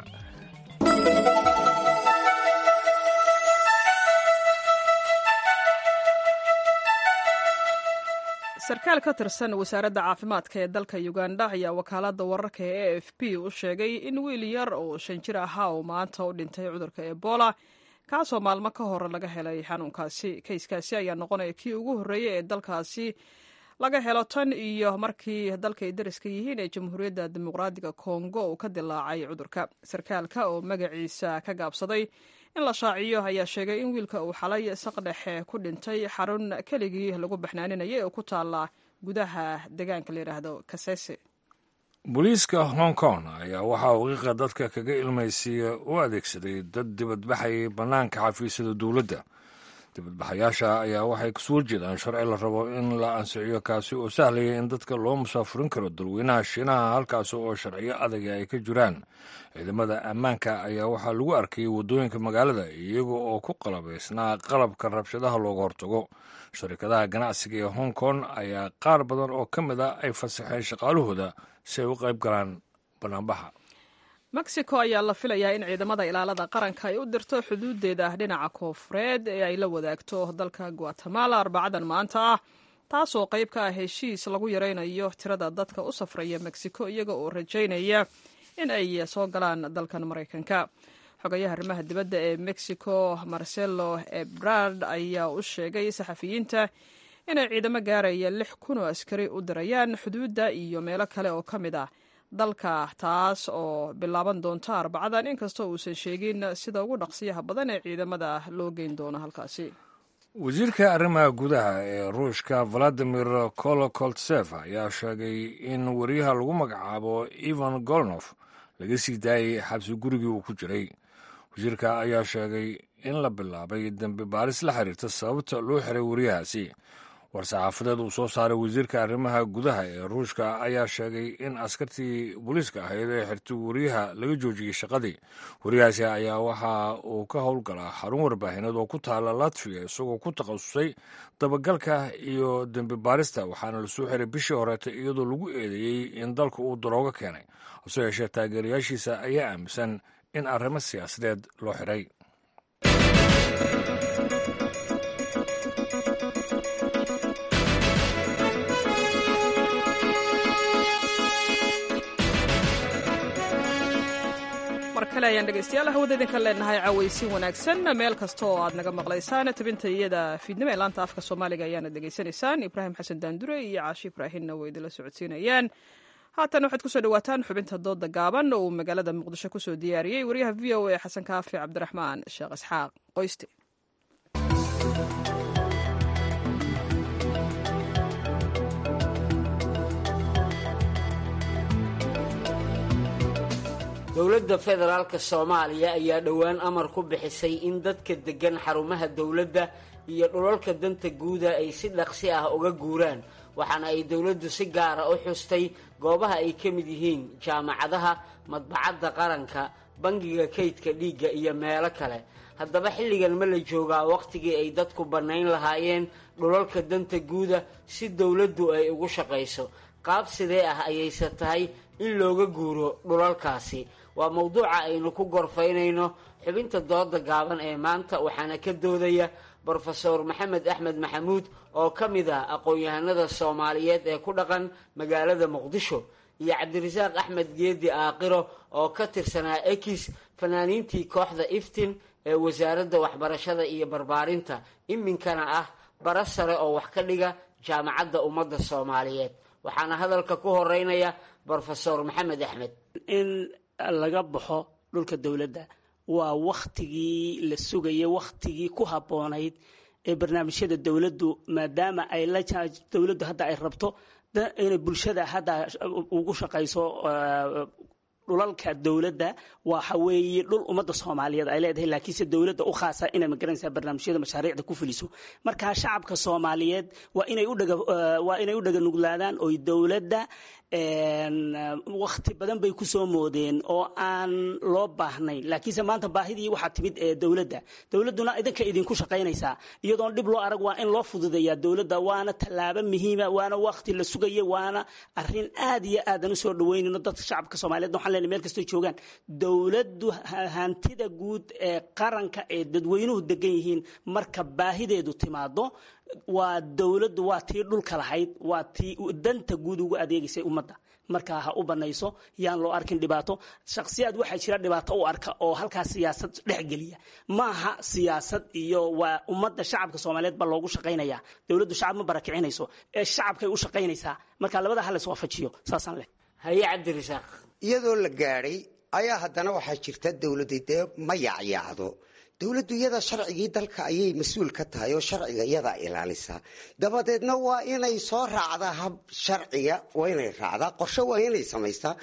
sarkaal ka tirsan wasaaradda caafimaadka ee dalka uganda ayaa wakaaladda wararka ee a f p u sheegay in wiil yar oo shan jir ahaa uu maanta u dhintay cudurka ebola kaasoo maalmo ka hor laga helay xanuunkaasi. kayskaasi ayaa noqonaya kii ugu horreeyey ee dalkaasi laga helo tan iyo markii dalka ay dariska yihiin ee jamhuuriyadda dimuqraadiga kongo uu ka dilaacay cudurka. sarkaalka oo magaciisa ka gaabsaday in la shaaciyo ayaa sheegay in wiilka uu xalay saqdhexe ku dhintay xarun keligii lagu baxnaaninayay oo ku taala gudaha deegaanka la yidhaahdo kasese. booliiska hong kong ayaa waxaa waqiiqa dadka kaga ilmaysiiya u adeegsaday dad dibadbaxay bannaanka xafiisyada dowladda. dibadbaxayaasha ayaa waxay kasoo jeedaan sharci la rabo in la ansixiyo kaasi oo sahlaya in dadka loo musaafurin karo dalweynaha shiinaha halkaas oo sharciyo adaga ay ka jiraan. ciidamada ammaanka ayaa waxaa lagu arkayay waddooyinka magaalada iyaga oo ku qalabaysnaa qalabka rabshadaha looga hortago. sharikadaha ganacsiga ee hong kong ayaa qaar badan oo ka mid a ay fasaxeen shaqaalahooda si ay u qayb galaan banaanbaxa. mexico ayaa la filayaa in ciidamada ilaalada qaranka ay u dirto xuduudeeda dhinaca koofureed ee ay la wadaagto dalka guatemala arbacadan maanta ah, taasoo qayb ka ah heshiis lagu yaraynayo tirada dadka u safraya mexico iyaga oo rajaynaya in ay soo galaan dalkan maraykanka. xogayaha arrimaha dibadda ee mexico marcelo ebrard ayaa u sheegay saxafiyiinta inay ciidamo gaaraya lix kun oo askari u dirayaan xuduudda iyo meelo kale oo ka mid ah dalka, taas oo bilaaban doonta arbacadan inkastoo uusan sheegin sida ugu dhaqsiyaha badan ee ciidamada loo geyn doono halkaasi. wasiirka arrimaha gudaha ee ruushka valadimir kolokoltsev ayaa sheegay in wariyaha lagu magacaabo ivan golnof laga sii daayay xabsi gurigii uu ku jiray. wasiirka ayaa sheegay in la bilaabay dembi baaris la xiriirta sababta loo xiray wariyahaasi. war-saxaafadeed uu soo saaray wasiirka arrimaha gudaha ee ruushka ayaa sheegay in askartii booliiska ahayd ee xirtay wariyaha laga joojiyey shaqadii. wariyahaasi ayaa waxa uu ka howlgalaa xarun warbaahineed oo ku taala latviya isagoo ku takhasusay dabagalka iyo dembi baarista, waxaana lasoo xiray bishii horeeta iyadoo lagu eedeeyey in dalka uu daroogo keenay. hase yeeshee taageerayaashiisa ayaa aaminsan in arrimo siyaasadeed loo xiray. kale ayaan dhegeystayaal hawada idinka leenahay cawaysin wanaagsan meel kasta oo aad naga maqlaysaan. tabinta iyada fiidnimo ee laanta afka soomaaliga ayaana degeysanaysaan. ibraahim xasan daandure iyo caashi ibraahimna way idinla socodsiinayaan. haatan waxaad kusoo dhawaataan xubinta dooda gaaban oo uu magaalada muqdisho kusoo diyaariyey wariyaha v o a xasan kaafi cabdiraxmaan sheekh isxaaq qoyste. dowladda federaalka soomaaliya ayaa dhowaan amar ku bixisay in dadka deggan xarumaha dowladda iyo dhulalka danta guuda ay si dhaqsi ah uga guuraan, waxaana ay dowladdu si gaara u xustay goobaha ay ka mid yihiin jaamacadaha, madbacadda qaranka, bangiga kaydka dhiigga iyo meelo kale. haddaba xilligan ma la joogaa wakhtigii ay dadku bannayn lahaayeen dhulalka danta guuda si dowladdu ay ugu shaqayso? qaab sidee ah ayayse tahay in looga guuro dhulalkaasi? waa mawduuca aynu ku gorfaynayno xubinta dooda gaaban ee maanta, waxaana ka doodaya brofesor maxamed axmed maxamuud oo ka mid ah aqoon-yahanada soomaaliyeed ee ku dhaqan magaalada muqdisho, iyo cabdirasaaq axmed geedi aaqiro oo ka tirsanaa ekis fanaaniintii kooxda iftin ee wasaaradda waxbarashada iyo barbaarinta iminkana ah bara sare oo wax ka dhiga jaamacadda ummadda soomaaliyeed waxaana hadalka ku horeynaya brofesor maxamed axmed. in laga baxo dhulka dowladda waa wakhtigii la sugayay, wakhtigii ku habboonayd ee barnaamijyada dowladdu maadaama ay la dowladdu hadda ay rabto inay bulshada hadda ugu shaqayso dhulalka dowladda waxa weeye dhul ummadda Soomaaliyeed ay leedahay laakiinse dowladda u khaasa inay magaranaysaa barnaamijyada mashaariicda ku fuliso. marka shacabka Soomaaliyeed waa inay u dhaga waa inay u dhaga nuglaadaan oo dowladda waqti badan bay ku soo moodeen oo aan loo baahnayn laakiinse maanta baahidii waxa timid ee dowladda dowladuna idinka idinku shaqaynaysaa iyadoon dhib loo arag waa in loo fududeeyaa dowladda waana tallaabo muhiim ah waana waqti la sugayay waana arrin aad iyo aad u soo dhaweynayno dadka shacabka Soomaaliyeed waxaan leenahay meel kasta joogaan dowladdu hantida guud ee qaranka ee dadweynuhu degan yihiin marka baahideedu timaado waa dowladdu waa tii dhulka lahayd waa tii danta guud ugu adeegaysay ummadda marka ha u banayso yaan loo arkin dhibaato shakhsiyaad waxa jira dhibaato u arka oo halkaas siyaasad dhex geliya maaha siyaasad iyo waa ummadda shacabka Soomaaliyeed ba loogu shaqaynaya dowladdu shacab ma barakicinayso ee shacabkay u shaqaynaysaa marka labada hal is waafajiyo saasan leh. haye cabdirasaaq iyadoo la gaaray ayaa haddana waxaa jirta dowladda ma yaacyaacdo dowladdu iyada sharcigii dalka ayay mas'uul ka tahay oo sharciga iyada ilaalisa dabadeedna waa inay soo raacdaa hab sharciga waa inay raacdaa qorshe waa inay samaystaa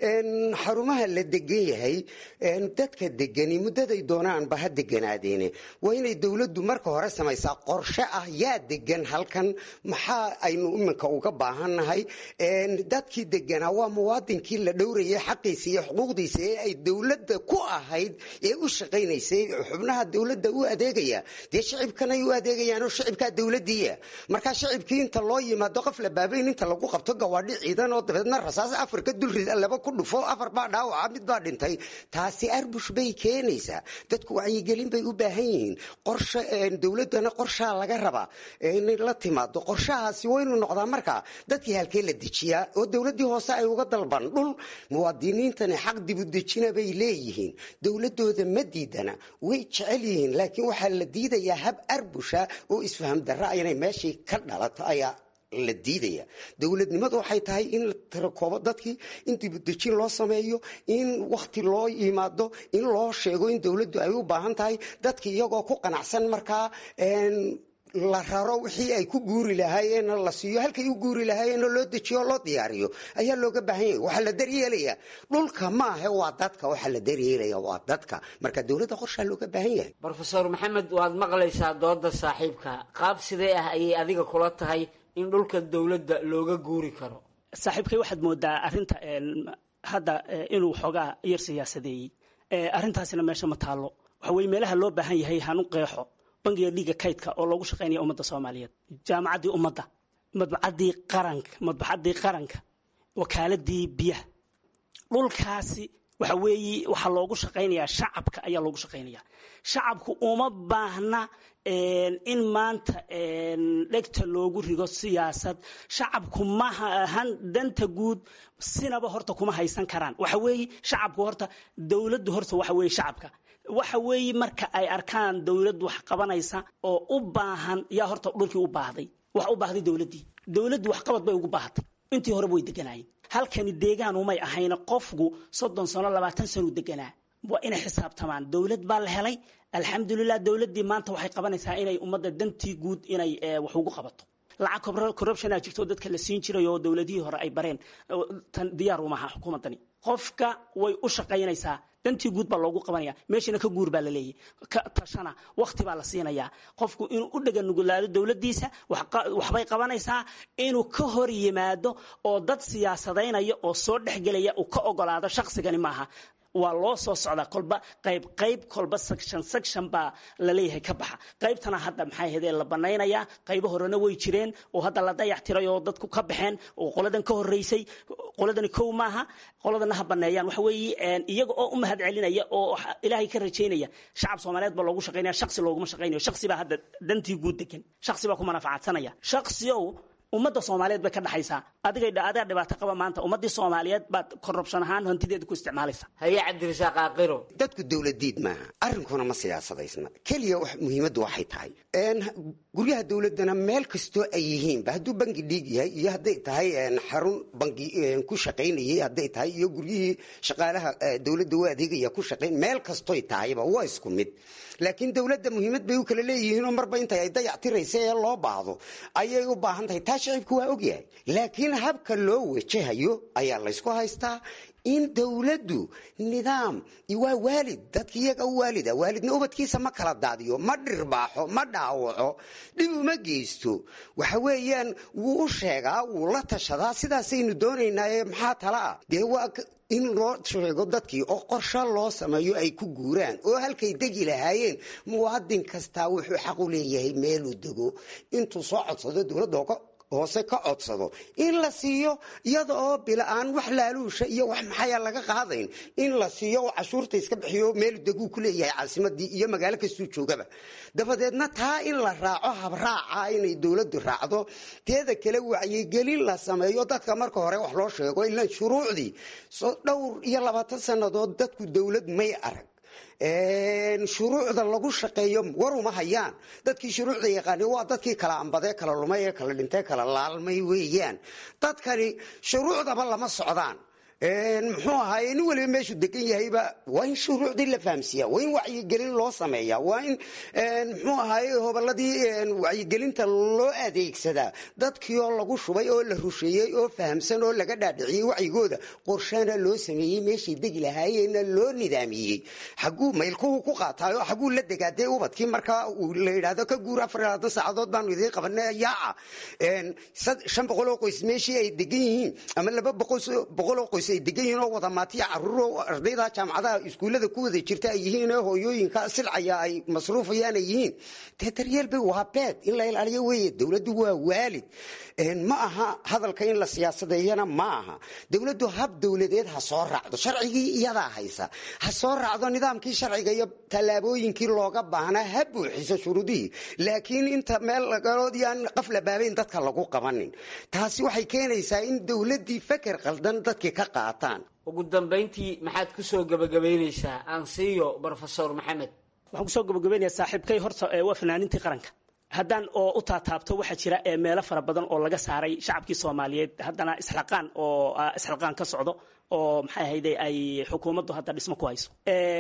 xarumaha la degan yahay dadka degani muddaday doonaanba ha deganaadeene waa inay dowladdu marka hore samaysaa qorshe ah yaa degan halkan maxaa aynu iminka uga baahannahay dadkii deganaa waa muwaadinkii la dhowrayay xaqiisa iyo xuquuqdiisa ee ay dowladda ku ahayd ee u shaqaynaysay xubnaha dowladda u adeegaya dee shacibkana ay u adeegayaan oo shacibkaa dowladdiiya markaa shacibkii inta loo yimaado qof la baabayn inta lagu qabto gawaadhi ciidan oo dabeedna rasaas afar ka dulrid laba ku dhufo afar baa dhaawaca mid baa dhintay taasi arbush bay keenaysaa dadku wacyigelin bay u baahan yihiin qorshe dowladdana qorshaa laga rabaa inay la timaado qorshahaasi waa inuu noqdaa markaa dadkii halkee la dejiyaa oo dowladdii hoose ay uga dalban dhul muwaadiniintani xaq dibudejina bay leeyihiin dowladdooda ma diidana way jecel yihiin laakiin waxaa la diidayaa hab arbusha oo isfaham darra inay meeshii ka dhalato ayaa la diidaya dowladnimadu waxay tahay in la tirakoobo dadkii in dibudejin loo sameeyo in wakhti loo yimaado in loo sheego in dowladdu ay u baahan tahay dadkii iyagoo ku qanacsan markaa la raro wixii ay ku guuri lahaayeen la siiyo halkay u guuri lahaayeen loo dejiyo loo diyaariyo ayaa looga baahan yahay waxa la daryeelaya dhulka ma aha waa dadka waxa la daryeelaya waa dadka marka dowladda qorshe looga baahan yahay. brofesor maxamed waad maqlaysaa dooda saaxiibka qaab sidee ah ayay adiga kula tahay in dhulka dowladda looga guuri karo? saaxiibkay waxaad moodaa arrinta hadda inuu xogaa yar siyaasadeeyey arrintaasina meesha ma taalo waxa weeye meelaha loo baahan yahay hanu qeexo bangiga dhiiga kaydka oo loogu shaqaynaya ummadda Soomaaliyeed jaamacaddii ummadda madbacadii qaranka madbacadii qaranka wakaaladii biyaha dhulkaasi waxa weeye waxa loogu shaqaynayaa shacabka ayaa loogu shaqaynayaa shacabku uma baahna in maanta dhegta loogu rigo siyaasad shacabku ma ahan danta guud sinaba horta kuma haysan karaan waxa weeye shacabku horta dowladdu horta waxa weeye shacabka waxa weeye marka ay arkaan dowlad wax qabanaysa oo u baahan yaa horta dhulkii u baahday wax u baahday dowladdii dowladdu wax qabad bay ugu baahatay intii hore way deganaayeen halkani deegaan umay ahayna qofku soddon sano labaatan sano deganaa waa inay xisaabtamaan dowlad baa la helay alxamdulilah dowladdii maanta waxay qabanaysaa inay ummadda dantii guud inay wax ugu qabato lacag corruption aa jirto dadka la siin jiray oo dowladihii hore ay bareen tan diyaar uma aha xukuumaddani qofka way u shaqaynaysaa dantii guud baa loogu qabanaya meeshana ka guur baa la leeyahay ka tashana waqti baa la siinayaa qofku inuu u dhaga nugulaado dowladdiisa waxbay qabanaysaa inuu ka hor yimaado oo dad siyaasadeynaya oo soo dhexgelaya uu ka ogolaado shaqsigani maaha waa loo soo socdaa kolba qayb qayb kolba section section baa la leeyahay ka baxa qaybtana hadda maxay ahaydeen la banaynayaa qaybo horena way jireen oo hadda la dayax tiray oo dadku ka baxeen oo qoladan ka horeysay qoladani kow maaha qoladana ha baneeyaan waxa weeye iyaga oo u mahad celinaya oo ilaahay ka rajaynaya shacab Soomaaliyeed baa loogu shaqeynaya shakhsi looguma shaqeynayo shakhsi baa hadda dantii guud degan shakhsi baa ku manafacadsanaya shakhsiyow ummadda soomaaliyeed bay ka dhaxaysaa adigay adaa dhibaato qaba maanta ummaddii soomaaliyeed baad korrubshan ahaan hantideeda ku isticmaalaysa haye cabdirasaaq aaqiro dadku dowladiid maaha arrinkuna ma siyaasadaysna keliya muhiimaddu waxay tahay guryaha dowladana meel kastoo ay yihiinba hadduu bangi dhiig yahay iyo hadday tahay xarun bangi ku shaqaynayay hadday tahay iyo guryihii shaqaalaha dowladda u adeegaya ku shaqayn meel kastoy tahayba waa isku mid laakiin dowladda muhiimad bay u kala leeyihiinoo marba intay ay dayactiraysa ee loo baahdo ayay u baahan tahay taa shacibku waa ogyahay laakiin habka loo wajahayo ayaa laysku haystaa in dowladdu nidaam waa waalid dadka iyaga u waalida waalidna ubadkiisa ma kala daadiyo ma dhirbaaxo ma dhaawaco dhib uma geysto waxa weeyaan wuu u sheegaa wuu la tashadaa sidaasaynu doonaynaaye maxaa tala ah dee waa in loo sheego dadkii oo qorshe loo sameeyo ay ku guuraan oo halkay degi lahaayeen muwaadin kastaa wuxuu xaq u leeyahay meeluu dego intuu soo codsado dowladda hoose ka codsado in la siiyo iyada oo bila-aan wax laaluusha iyo wax maxaya laga qaadayn in la siiyo oo cashuurta iska bixiyo meel deguu ku leeyahay caasimadii iyo magaalo kastuu joogaba dabadeedna taa in la raaco habraaca inay dowladdu raacdo teeda kale wacyigelin la sameeyo dadka marka hore wax loo sheego ilaan shuruucdii dhowr iyo labaatan sannadood dadku dowlad may arag shuruucda lagu shaqeeyo war uma hayaan dadkii shuruucda yaqaani waa dadkii kala ambadee kala lumay ee kala dhintay kala laalmay weeyaan dadkani shuruucdaba lama socdaan muxuu ahaaye nin waliba meeshuu degan yahayba waa in shuruucdii la fahamsiiya waa in wacyigelin loo sameeya waa in muxuu ahaaye hobolladii wacyigelinta loo adeegsadaa dadkii oo lagu shubay oo la rusheeyey oo fahamsan oo laga dhaadhiciyey wacyigooda qorshana loo sameeyey meeshay degi lahaayeenna loo nidaamiyey xaguu maylkuhu ku qaataayo xaguu la degaadee ubadkii markaa uu la yidhaahdo ka guur afar iyo labaatan saacadood baanu idiin qabanay yaaca shan boqol oo qoys meeshii ay degan yihiin ama laba boqol oo qoys ay degan yihiin oo wada maatiya caruuro ardayda jaamacadaha iskuullada ku wada jirta ay yihiin oo hooyooyinka silcaya ay masruufayaan ay yihiin dee daryeel bay waa beed in la ilaaliyo weeye dowladdu waa waalid ma aha hadalka in la siyaasadeeyana ma aha dowladdu hab dowladeed ha soo raacdo sharcigii iyadaa haysa ha soo raacdo nidaamkii sharciga iyo tallaabooyinkii looga baahnaa ha buuxiso shuruudihii laakiin inta meel lagaloodii aan qaf la baabayn dadka lagu qabanin taasi waxay keenaysaa in dowladdii feker qaldan dadkii ka qaataan ugu dambayntii maxaad ku soo gabagabaynaysaa ansiyo brofesor maxamed waxaan kusoo gabagabaynayaa saaxiibkay horta waa fanaanintii qaranka haddaan oo u taataabto waxaa jira meelo fara badan oo laga saaray shacabkii soomaaliyeed haddana isxilqaan oo isxilqaan ka socdo oo maxay ahayde ay xukuumaddu hadda dhismo ku hayso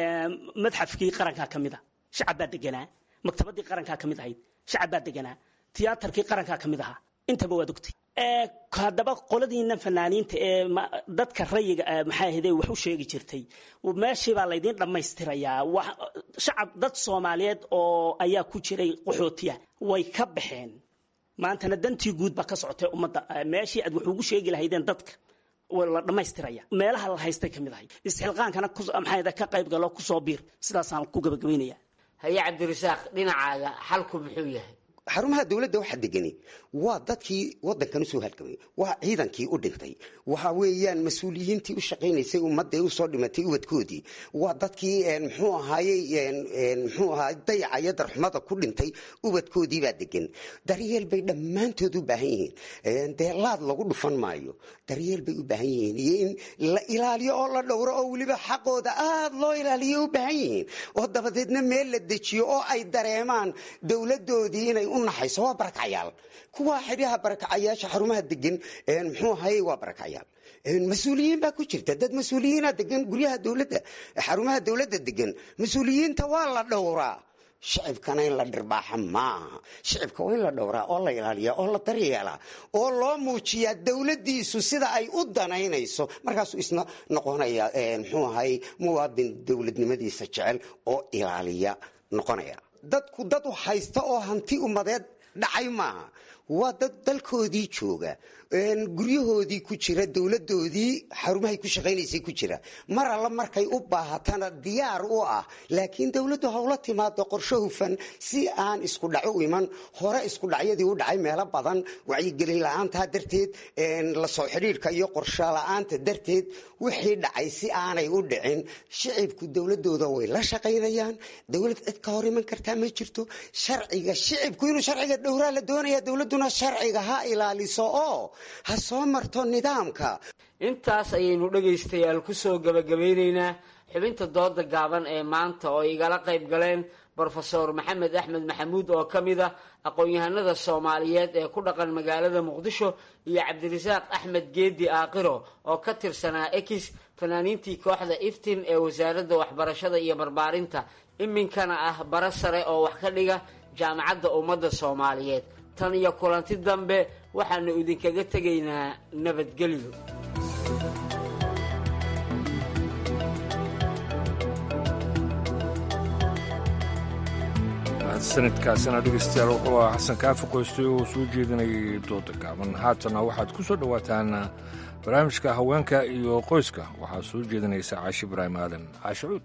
madxafkii qarankaa ka mid a shacab baa deganaa maktabadii qarankaa ka mid ahayd shacab baa deganaa tiyaatarkii qarankaa ka mid ahaa intaba waad ogtay haddaba qoladiina fanaaniinta ee dadka rayiga maxay ahayde wax u sheegi jirtay meeshii baa laydiin dhammaystirayaa shacab dad soomaaliyeed oo ayaa ku jiray qaxootiya way ka baxeen maantana dantii guud baa ka socotay ummadda meeshii aad wax ugu sheegi lahaydeen dadka la dhammaystiraya meelaha la haystay ka mid ahay isxilqaankana maxay ka qayb galo kusoo biir sidaasaan ku gabagabaynaya haye cabdirasaaq dhinacaaga xalku muxuu yahay xarumaha dowladda waxa degani waa dadkii wadankan usoo halgamay waa ciidankii u dhintay waxa weeyaan mas-uuliyiintii u shaqaynaysay ummadda ee usoo dhimatay ubadkoodii waa dadkii muxuu ahaayey muxuu ahaay dayacaya darxumada ku dhintay ubadkoodii baa degan daryeel bay dhammaantood u baahan yihiin dee laad lagu dhufan maayo daryeel bay u baahan yihiin iyo in la ilaaliyo oo la dhowro oo weliba xaqooda aada loo ilaaliyo u baahan yihiin oo dabadeedna meel la dejiyo oo ay dareemaan dowladoodii inay u naxayso waa barakacayaal kuwa xidhaha barakacayaasha xarumaha degan muxuu ahaayey waa barakacayaal mas-uuliyiin baa ku jirta dad mas-uuliyiina degan guryaha dowladda xarumaha dowladda degan mas-uuliyiinta waa la dhowraa shicibkana in la dhirbaaxa maaha shicibka waa in la dhowraa oo la ilaaliyaa oo la daryeelaa oo loo muujiyaa dowladdiisu sida ay u danaynayso markaasuu isna noqonaya muxuu ahaayey muwaadin dowladnimadiisa jecel oo ilaaliya noqonaya dadku dad u haysta oo hanti ummadeed dhacay maaha waa dad dalkoodii jooga guryahoodii ku jira dowladoodii xarumahay ku shaqaynaysay ku jira mar alla markay u baahatana diyaar u ah laakiin dowladdu hawla timaado qorshe hufan si aan isku dhaco u iman hore isku dhacyadii u dhacay meelo badan wacyigelin la-aantaa darteed la soo xidhiirka iyo qorshe la-aanta darteed wixii dhacay si aanay u dhicin shicibku dowladooda way la shaqaynayaan dowlad cid ka hor iman kartaa ma jirto sharciga shicibku inuu sharciga dhowraa la doonayaa dowladduna sharciga ha ilaaliso oo ha soo marto nidaamka. intaas ayaynu dhegaystayaal ku soo gabagabaynaynaa xubinta dooda gaaban ee maanta oo igala qayb galeen brofesor maxamed axmed maxamuud oo ka mid ah aqoon-yahanada soomaaliyeed ee ku dhaqan magaalada muqdisho iyo cabdirasaaq axmed geedi aaqiro oo ka tirsanaa ekis fanaaniintii kooxda iftin ee wasaaradda waxbarashada iyo barbaarinta iminkana ah bara sare oo wax ka dhiga jaamacadda ummadda soomaaliyeed. tan iyo kulanti dambe waxaanu idinkaga tegaynaa nabadgelyo. sanadkaasina dhegeystayaal wuxuu ah xasan kaafi qoystay oo soo jeedinayay dooda gaaban. haatana waxaad ku soo dhowaataan barnaamijka haweenka iyo qoyska. waxaa soo jeedinaysa caashi ibraahim aadan caashi cuud.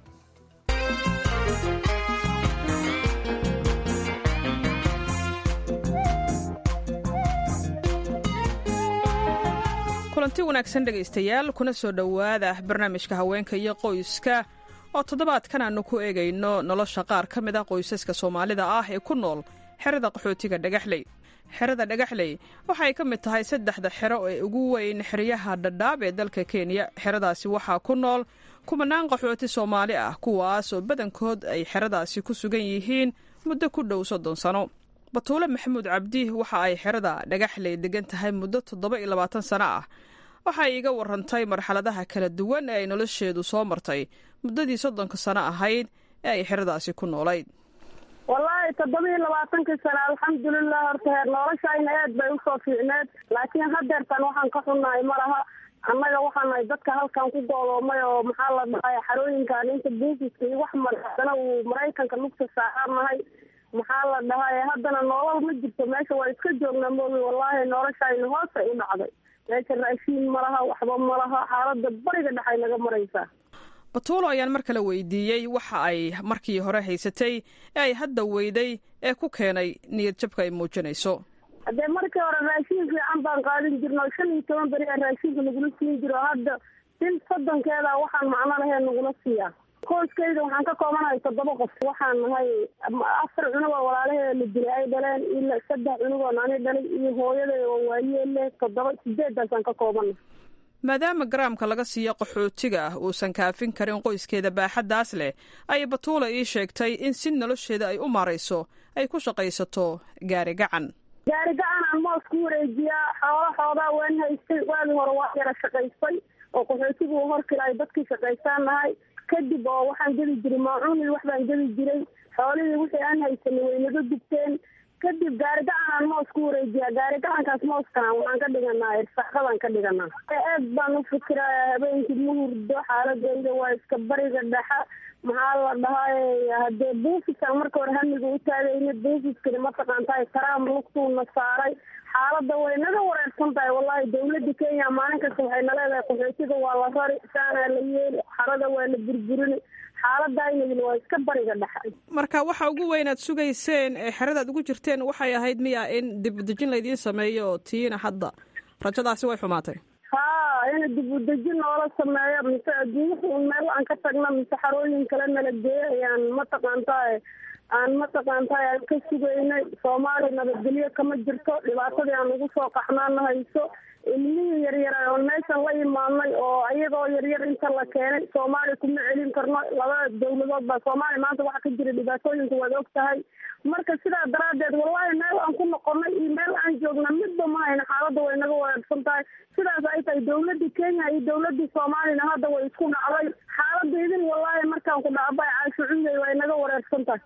kulanti wanaagsan dhegaystayaal, kuna soo dhowaada barnaamijka haweenka iyo qoyska oo toddobaadkan aanu ku eegayno nolosha qaar ka mid ah qoysaska soomaalida ah ee ku nool xerada qaxootiga dhagaxley. xerada dhagaxley waxay ka mid tahay saddexda xero ee ugu weyn xeryaha dhadhaab ee dalka kenya. xeradaasi waxaa ku nool kumanaan qaxooti soomaali ah, kuwaas oo badankood ay xeradaasi ku sugan yihiin muddo ku dhow soddon sano. batuule maxamuud cabdi waxa ay xerada dhagaxley degan tahay muddo toddoba iyo labaatan sano ah. waxay iga warantay marxaladaha kala duwan ee ay nolosheedu soo martay muddadii soddonka sano ahayd ee ay xeradaasi ku noolayd. wallaahi toddoba iyo labaatankii sano alxamdulilah, horta heer noloshayna aad bay usoo fiicneed, laakiin hadeertan waxaan ka xunnahay ma laha. annaga waxaanahay dadka halkan ku goodoomay oo maxaa la dhahay xarooyinkan inta buufiska iyo wax mara haddana uu maraykanka lugta saarnahay. maxaa la dhahay haddana nolol ma jirto meesha, waa iska joognaa moogi. wallaahi noloshayna hoosay u dhacday, meesha raashiin ma laha, waxba ma laha, xaalada bariga dhexay naga maraysaa. batuulo ayaan mar kale weydiiyey waxa ay markii hore haysatay ee ay hadda weyday ee ku keenay niyad jabka ay muujinayso. haddee markii hore raashiin fiican baan qaadin jirno, shan iyo toban beri a raashiinka nagula siin jiro, hadda bil soddonkeeda waxaan macno laheen nagula siiyaa. qoyskayda waxaan ka koobanahay toddoba qof. waxaan nahay afar cunugoo walaalahee la dilay ay dhaleen, iyo saddex cunugoo nani dhalay, iyo hooyaday oo waayeelle, toddoba sideedaasaan ka koobana. maadaama garaamka laga siiyo qaxootiga ah uusan kaafin karin qoyskeeda baaxaddaas leh, ayay batuula ii sheegtay in si nolosheeda ay u maarayso ay ku shaqaysato gaari gacan. gaari gacan aan moos ku wareejiyaa, xoolo xoodaa waan haystay. waagii hore waa yara shaqaystay oo qaxootiga uu horkila ay dadkii shaqaystaan nahay. kadib oo waxaan geli jiray maacuun iyo wax baan geli jiray. xoolihii wixii aan haysanay way naga gubteen. kadib gaari gacan aan moos ku wareejiyaa. gaari gacankaas mooskaan waxaan ka dhiganaa irsaaqadaan ka dhiganaa. aad baan u fikiraya habeenkii ma hurdo, xaaladeyda waa iska bariga dhexa. maxaa la dhahay haddee buufisaan marka hore hamiga u taagayna, buufiskani mataqaantahay taraam lugtuuna saaray. xaalada way naga wareersan tahay. wallaahi dawladda kenya maalin kasta waxay naleedahay qaxootiga waa la rari, saanaa la yeeli, xarada waa la burburini. xaaladayna waa iska bariga dhexa. marka waxa ugu weynaad sugayseen ee xeradaad ugu jirteen waxay ahayd miya in dib udejin laydiin sameeyo, oo tiina hadda rajadaasi way xumaatay? ha in dib udejin noola sameeyo, mise adduunyada meel aan ka tagno, mise xarooyin kale nala geeyo ayaan mataqaantahay aan mataqaantahay aan ka sugaynay. soomaali nabadgelyo kama jirto, dhibaatadii aan ugu soo qaxnaana hayso. ilmihii yaryara oon meeshan la imaanay oo ayagoo yaryar inta la keenay, soomaali kuma celin karno. laba dawladood baa soomaaliya maanta waxa ka jira dhibaatooyinka waad og tahay. marka sidaa daraaddeed wallaahi meel aan ku noqonay iyo meel aan joogna midba ma hayna. xaaladda way naga wareersan tahay. sidaas ay tahay dawladda kenya iyo dawladda soomaalina hadda way isku dhacday. xaaladda idin wallaahi markaan ku dhacbay caashuciyay way naga wareersan tahay.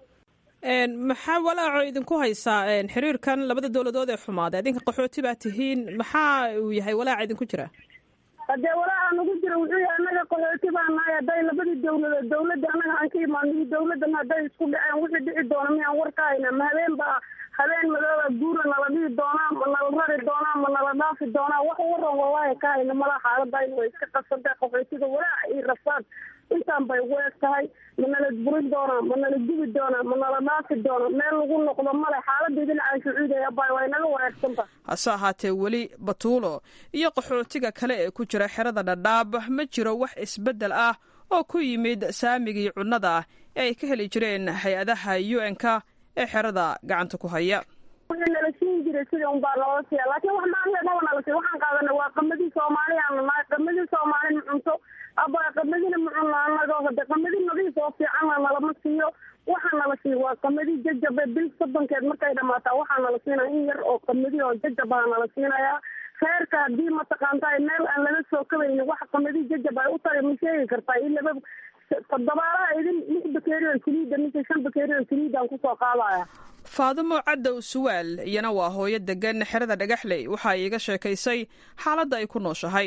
maxaa walaaco idinku haysaa xiriirkan labada dawladood ee xumaaday? idinka qaxooti baa tihiin, maxaa uu yahay walaaca idinku jira? haddee walaaca nagu jira wuxuu yahay annaga qaxooti baa nahay. hadday labadii dawladood, dawladda annaga aan ka imaano iyo dawladdan hadday isku dhaceen, wixii dhici doona miyaan war ka hayna? ma habeen ba habeen madooba guura nala dhihi doonaa, ma nala rari doonaa, ma nala dhaafi doonaa? wax waran wallaahi ka hayna malaha. xaaladayna way iska qabsantay. qaxootiga walaaca iyo rafaad intaan bay ugu eg tahay. ma nala burin doonaa, ma nala gubi doonaa, ma nala dhaafi doonaa? meel lagu noqdo male. xaaladda idin caashucuudaya bay way naga wareersanta. hase ahaatee weli batuulo iyo qaxootiga kale ee ku jira xerada dhadhaab ma jiro wax isbeddel ah oo ku yimid saamigii cunnada ee ay ka heli jireen hay-adaha u n-ka ee xerada gacanta ku haya. wixii nala siin jiray sidii unbaa loola siiya laakiin wax maanta maba nala siiya waxaan qaadanay waa qamadii soomaaliyaanu nahay qamadii soomaali ma cunto aba qamadina ma cunno anagoo hade qamadi nadiif oo fiicanna nalama siiyo waxaa nala siiya waa qamadii jajabe bil soddonkeed markay dhamaataa waxaa nala siinaya in yar oo qamadi oo jajabaa nala siinayaa reerka haddii mataqaantaa meel aan lala soo kabaynin wax qamadii jajab ay u tari ma sheegi kartaa in laba toddobaalaha idin lix bakeeri oo saliida mise shan bakeeri oo saliidaan kusoo qaadaya faadumo cadow suwaal iyana waa hooyo degan xerada dhagaxley waxa ay iga sheekaysay xaaladda ay ku nooshahay.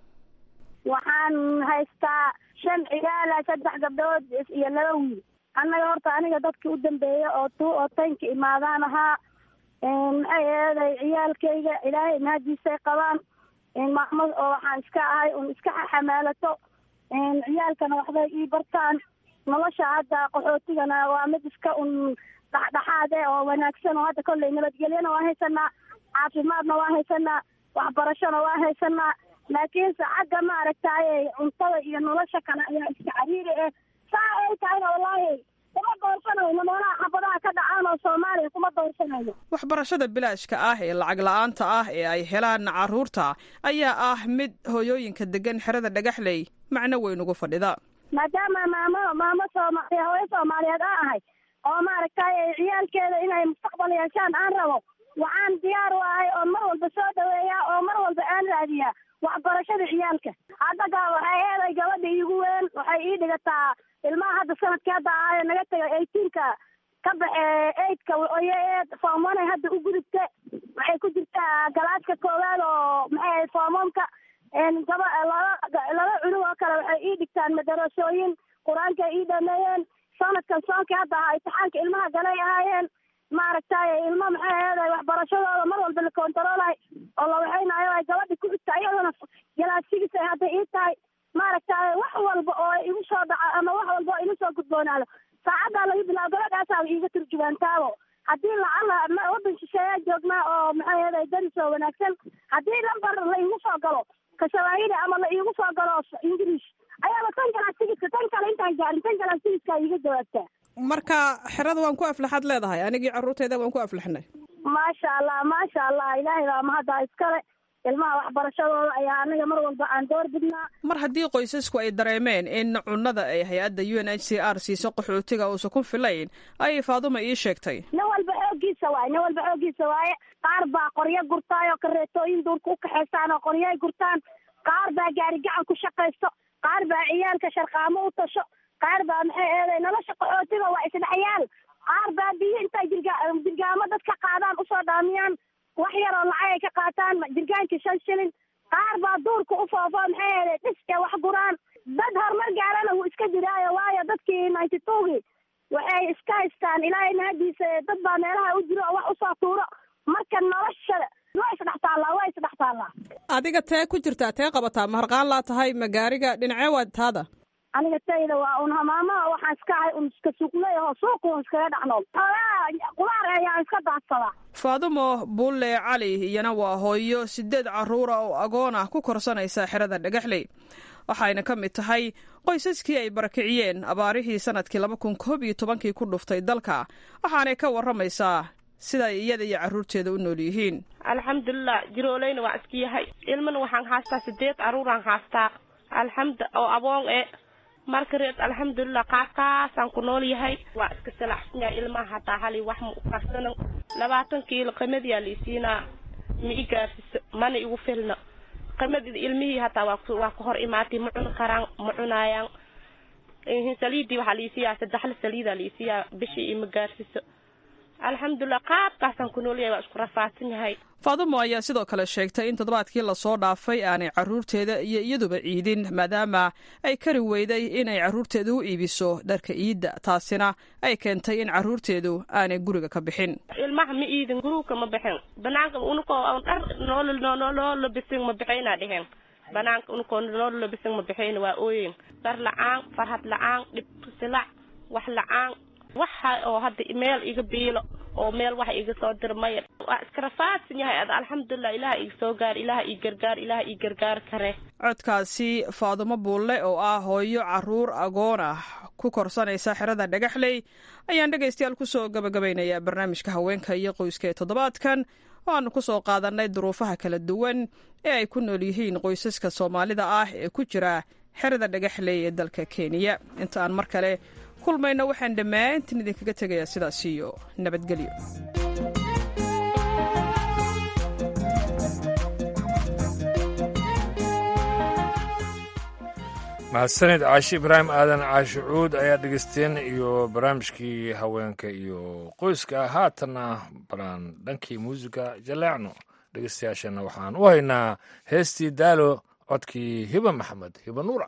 waxaan haystaa shan ciyaala saddex gabdhood iyo laba wiil annaga horta aniga dadkii u dambeeya oo tu oo taynka imaadaan ahaa maxay eeday ciyaalkayga ilaahay mahadiisay qabaan maxmud oo waxaan iska ahay un iska xamaalato ciyaalkana waxbay ii bartaan nolosha hadda qaxootigana waa mid iska un dhexdhexaade oo wanaagsan oo hadda kolley nabadgelyana waan haysanaa caafimaadna waan haysanaa waxbarashona waan haysanaa laakiinse xagga maaragtaaye cuntada iyo nolosha kale ayaa iska cariiri eh saa ay tahayna wallaahi kuma doorsanayno meelaha xabadaha ka dhacaan oo soomaaliya kuma doorsanayno. waxbarashada bilaashka ah ee lacag la-aanta ah ee ay helaan carruurta ayaa ah mid hooyooyinka degan xerada dhagaxley macno weyn ugu fadhida. maadaama maamo maamo soomaaliya hooyo soomaaliyeed aan ahay oo maaragtay ciyaalkeeda inay mustaqbal yeeshaan aan rabo waxaan diyaar u ahay oo mar walba soo dhaweeyaa oo mar walba aan raadiyaa waxbarashada ciyaalka. hadda waxay eeday gabadha iigu weyn waxay ii dhigataa ilmaha hadda sanadkii hadda ahaayo naga tegay eighteenka ka baxe eigtka oyeed foomona hadda u gudubta waxay ku jirtaa galaaska koowaad oo maxay foomomka gaba laba laba cunug oo kale waxay ii dhigtaan madarasooyin qur-aanka ii dhameeyeen sanadkan soonkii hadda ahaa imtixaanka ilmaha galay ahaayeen maaragtay ilmo maxay eeday waxbarashadooda mar walba la kontaroolay oo la waxaynayo ay gabadha ku xigta iyadana galaasigiis ay hadda ii tahay maaragtay wax walba oo igu soo dhaco ama wax walba oo igu soo gudboonaado saacaddaa laga bilaabo gabadhaasaaba iiga turjubaantaabo haddii lacala waddan shisheeyaa joognaa oo maxay eeday daris oo wanaagsan haddii lambar la iigu soo galo kashawaahili ama la iigu soo galo ingiriis ayaaba tan galaasigiska tan kale intaan gaarin tan galaasigiska iiga jawaabtaa. marka xerada waan ku aflaxaad leedahay anigii carruurteyda waan ku aflaxnay. maasha allah maasha allah ilaahay baa mahadda iskale ilmaha waxbarashadooda ayaa anaga mar walba aan door bidnaa. mar haddii qoysasku ay dareemeen in cunnada ay hay-adda u n h c r siiso qaxootiga uusan ku filayn ayay faaduma ii sheegtay. nin walba xooggiisa waaye nin walba xooggiisa waaye qaar baa qoryo gurtaayoo kareetooyin duurka u kaxaystaan oo qoryoay gurtaan qaar baa gaari gacan ku shaqaysto qaar baa ciyaalka sharqaamo u tasho qaar baa maxay eeday nolosha qaxootiga waa isdhexyaal qaar baa biyo intay jirga jirgaamo dadka qaadaan usoo dhaamiyaan wax yar oo lacag ay ka qaataan jirgaankii shan shilin qaar baa duurka u foofo maxay eeday dhis ee wax guraan dad horumar gaarana wuu iska jiraayo waayo dadkii ninety twogii waxay iska haystaan ilaahay mahadiisa dad baa meelaha u jiro oo wax usoo tuuro marka nolosha waa isdhex taallaa waa isdhex taallaa. adiga tee ku jirtaa tee qabataa ma harqaan laa tahay ma gaariga dhinacee waa taada. aniga tayda waa un hamaamaha waxaan iska ahay un iska suuqley oo suuqa un iskaga dhex nool xoolaa qudaar ayaan iska daadsadaa. faadumo bulle cali iyana waa hooyo sideed carruura oo agoon ah ku korsanaysa xerada dhagaxley waxayna ka mid tahay qoysaskii ay barakiciyeen abaarihii sanadkii laba kun koob iyo tobankii ku dhuftay dalka waxaanay ka warramaysaa sida ay iyada iyo carruurteeda u nool yihiin. alxamdulilah jirooleyna waa iska yahay ilmana waxaan haastaa sideed carruuraan haastaa alxamdu oo aboon e marka reed alxamdulilah qaarkaasaan ku nool yahay waa iska salaaxsan yahay ilmaha hataa hali wax ma u karsano labaatan kiilo qamadiyaa liisiinaa ma i gaarsiso mana igu filno qamadida ilmihii hataa waa waa ka hor imaatay ma cuni karaan ma cunaayaan saliidii waxaa liisiyaa saddexla saliidaa liisiyaa bishii ima gaarsiso alxamdulilah qaabkaasaan ku nool yahay waa isku rafaadsan yahay. faadumo ayaa sidoo kale sheegtay in toddobaadkii lasoo dhaafay aanay carruurteeda iyo iyaduba ciidin maadaama ay kari weyday inay carruurteeda u iibiso dharka iidda taasina ay keentay in carruurteedu aanay guriga ka bixin. ilmaha ma iidin guriga ma bixin banaanka unukoo dhar noolnoo labisin ma bixinaa dheheen banaanka unukoo nool labisin ma bixin waa ooyin dhar la-aan farhad la-aan dhib silac wax la-aan waxa oo hadda meel iga biilo oo meel wax iga soo dirmay waa iska rafaadsan yahay ad alxamdulilah ilaah iga soo gaar ilaah ii gargaar ilaah ii gargaar kare codkaasi Faadumo Buulle oo ah hooyo caruur agoon ah ku korsanaysa xerada Dhagaxley ayaan dhageystayaal ku soo gabagabeynaya barnaamijka haweenka iyo qoyska ee toddobaadkan oo aan ku soo qaadanay duruufaha kala duwan ee ay ku nool yihiin qoysaska Soomaalida ah ee ku jira xerada Dhagaxley ee dalka Kenya. Inta aan mar kale kulmayno waxaan dhammaantiin idinkaga tegayaa sidaas iyo nabadgelyo. mahadsanid caashi ibraahim aadan caashi cuud ayaa dhegeysteen iyo barnaamijkii haweenka iyo qoyska. haatanna balaan dhankii muusiga jaleecno dhegeystayaashana waxaan u haynaa heestii daalo codkii hiba maxamed hiba nuura.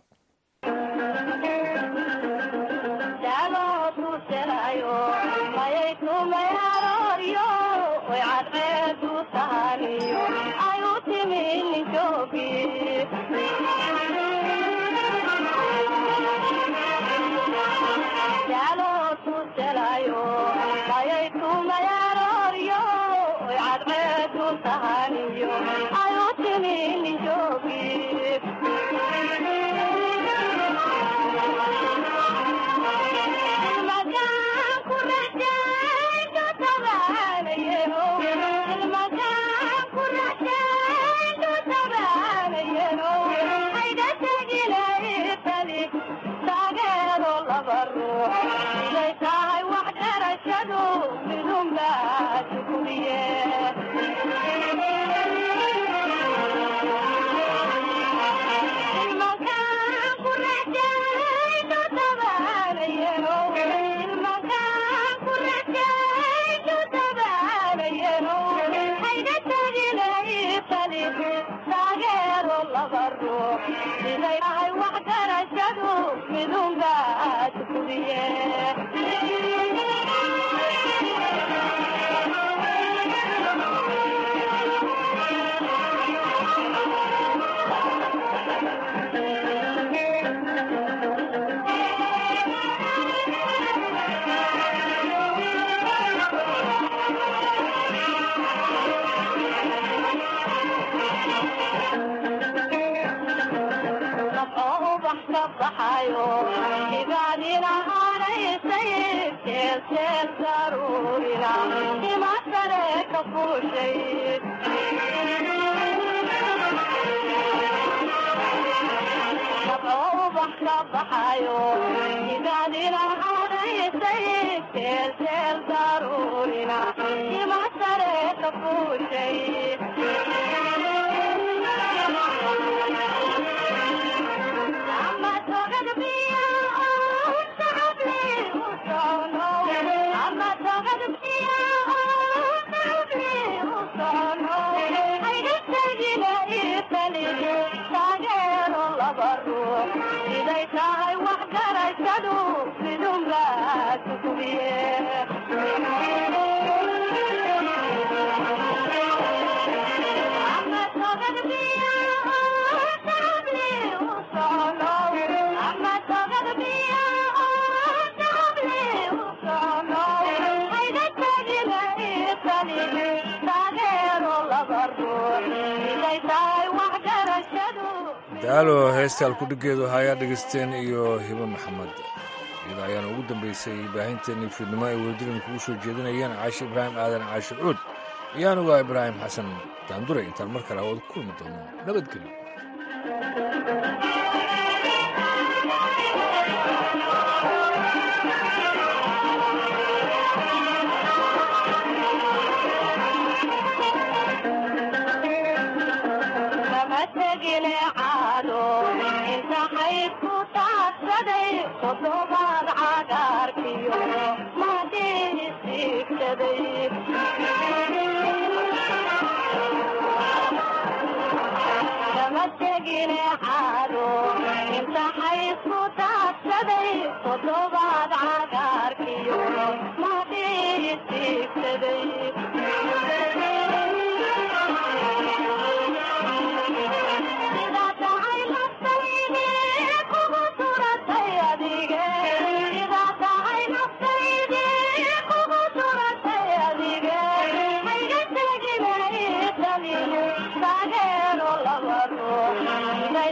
daalo heestaal ku dhigeedu hayaa dhegeysteen iyo hiba maxamed iyada ayaana ugu dambaysay baahinteennii fiidnimo ay wadadan kugu soo jeedinayeen caashi ibraahim aadan caashi cuud iyo anugaa ibraahim xasan daandure intaan mar kale awood ku kulmi doono nabadgelyo.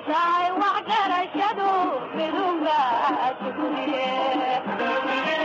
tahay wax garashadu midunba asuguniye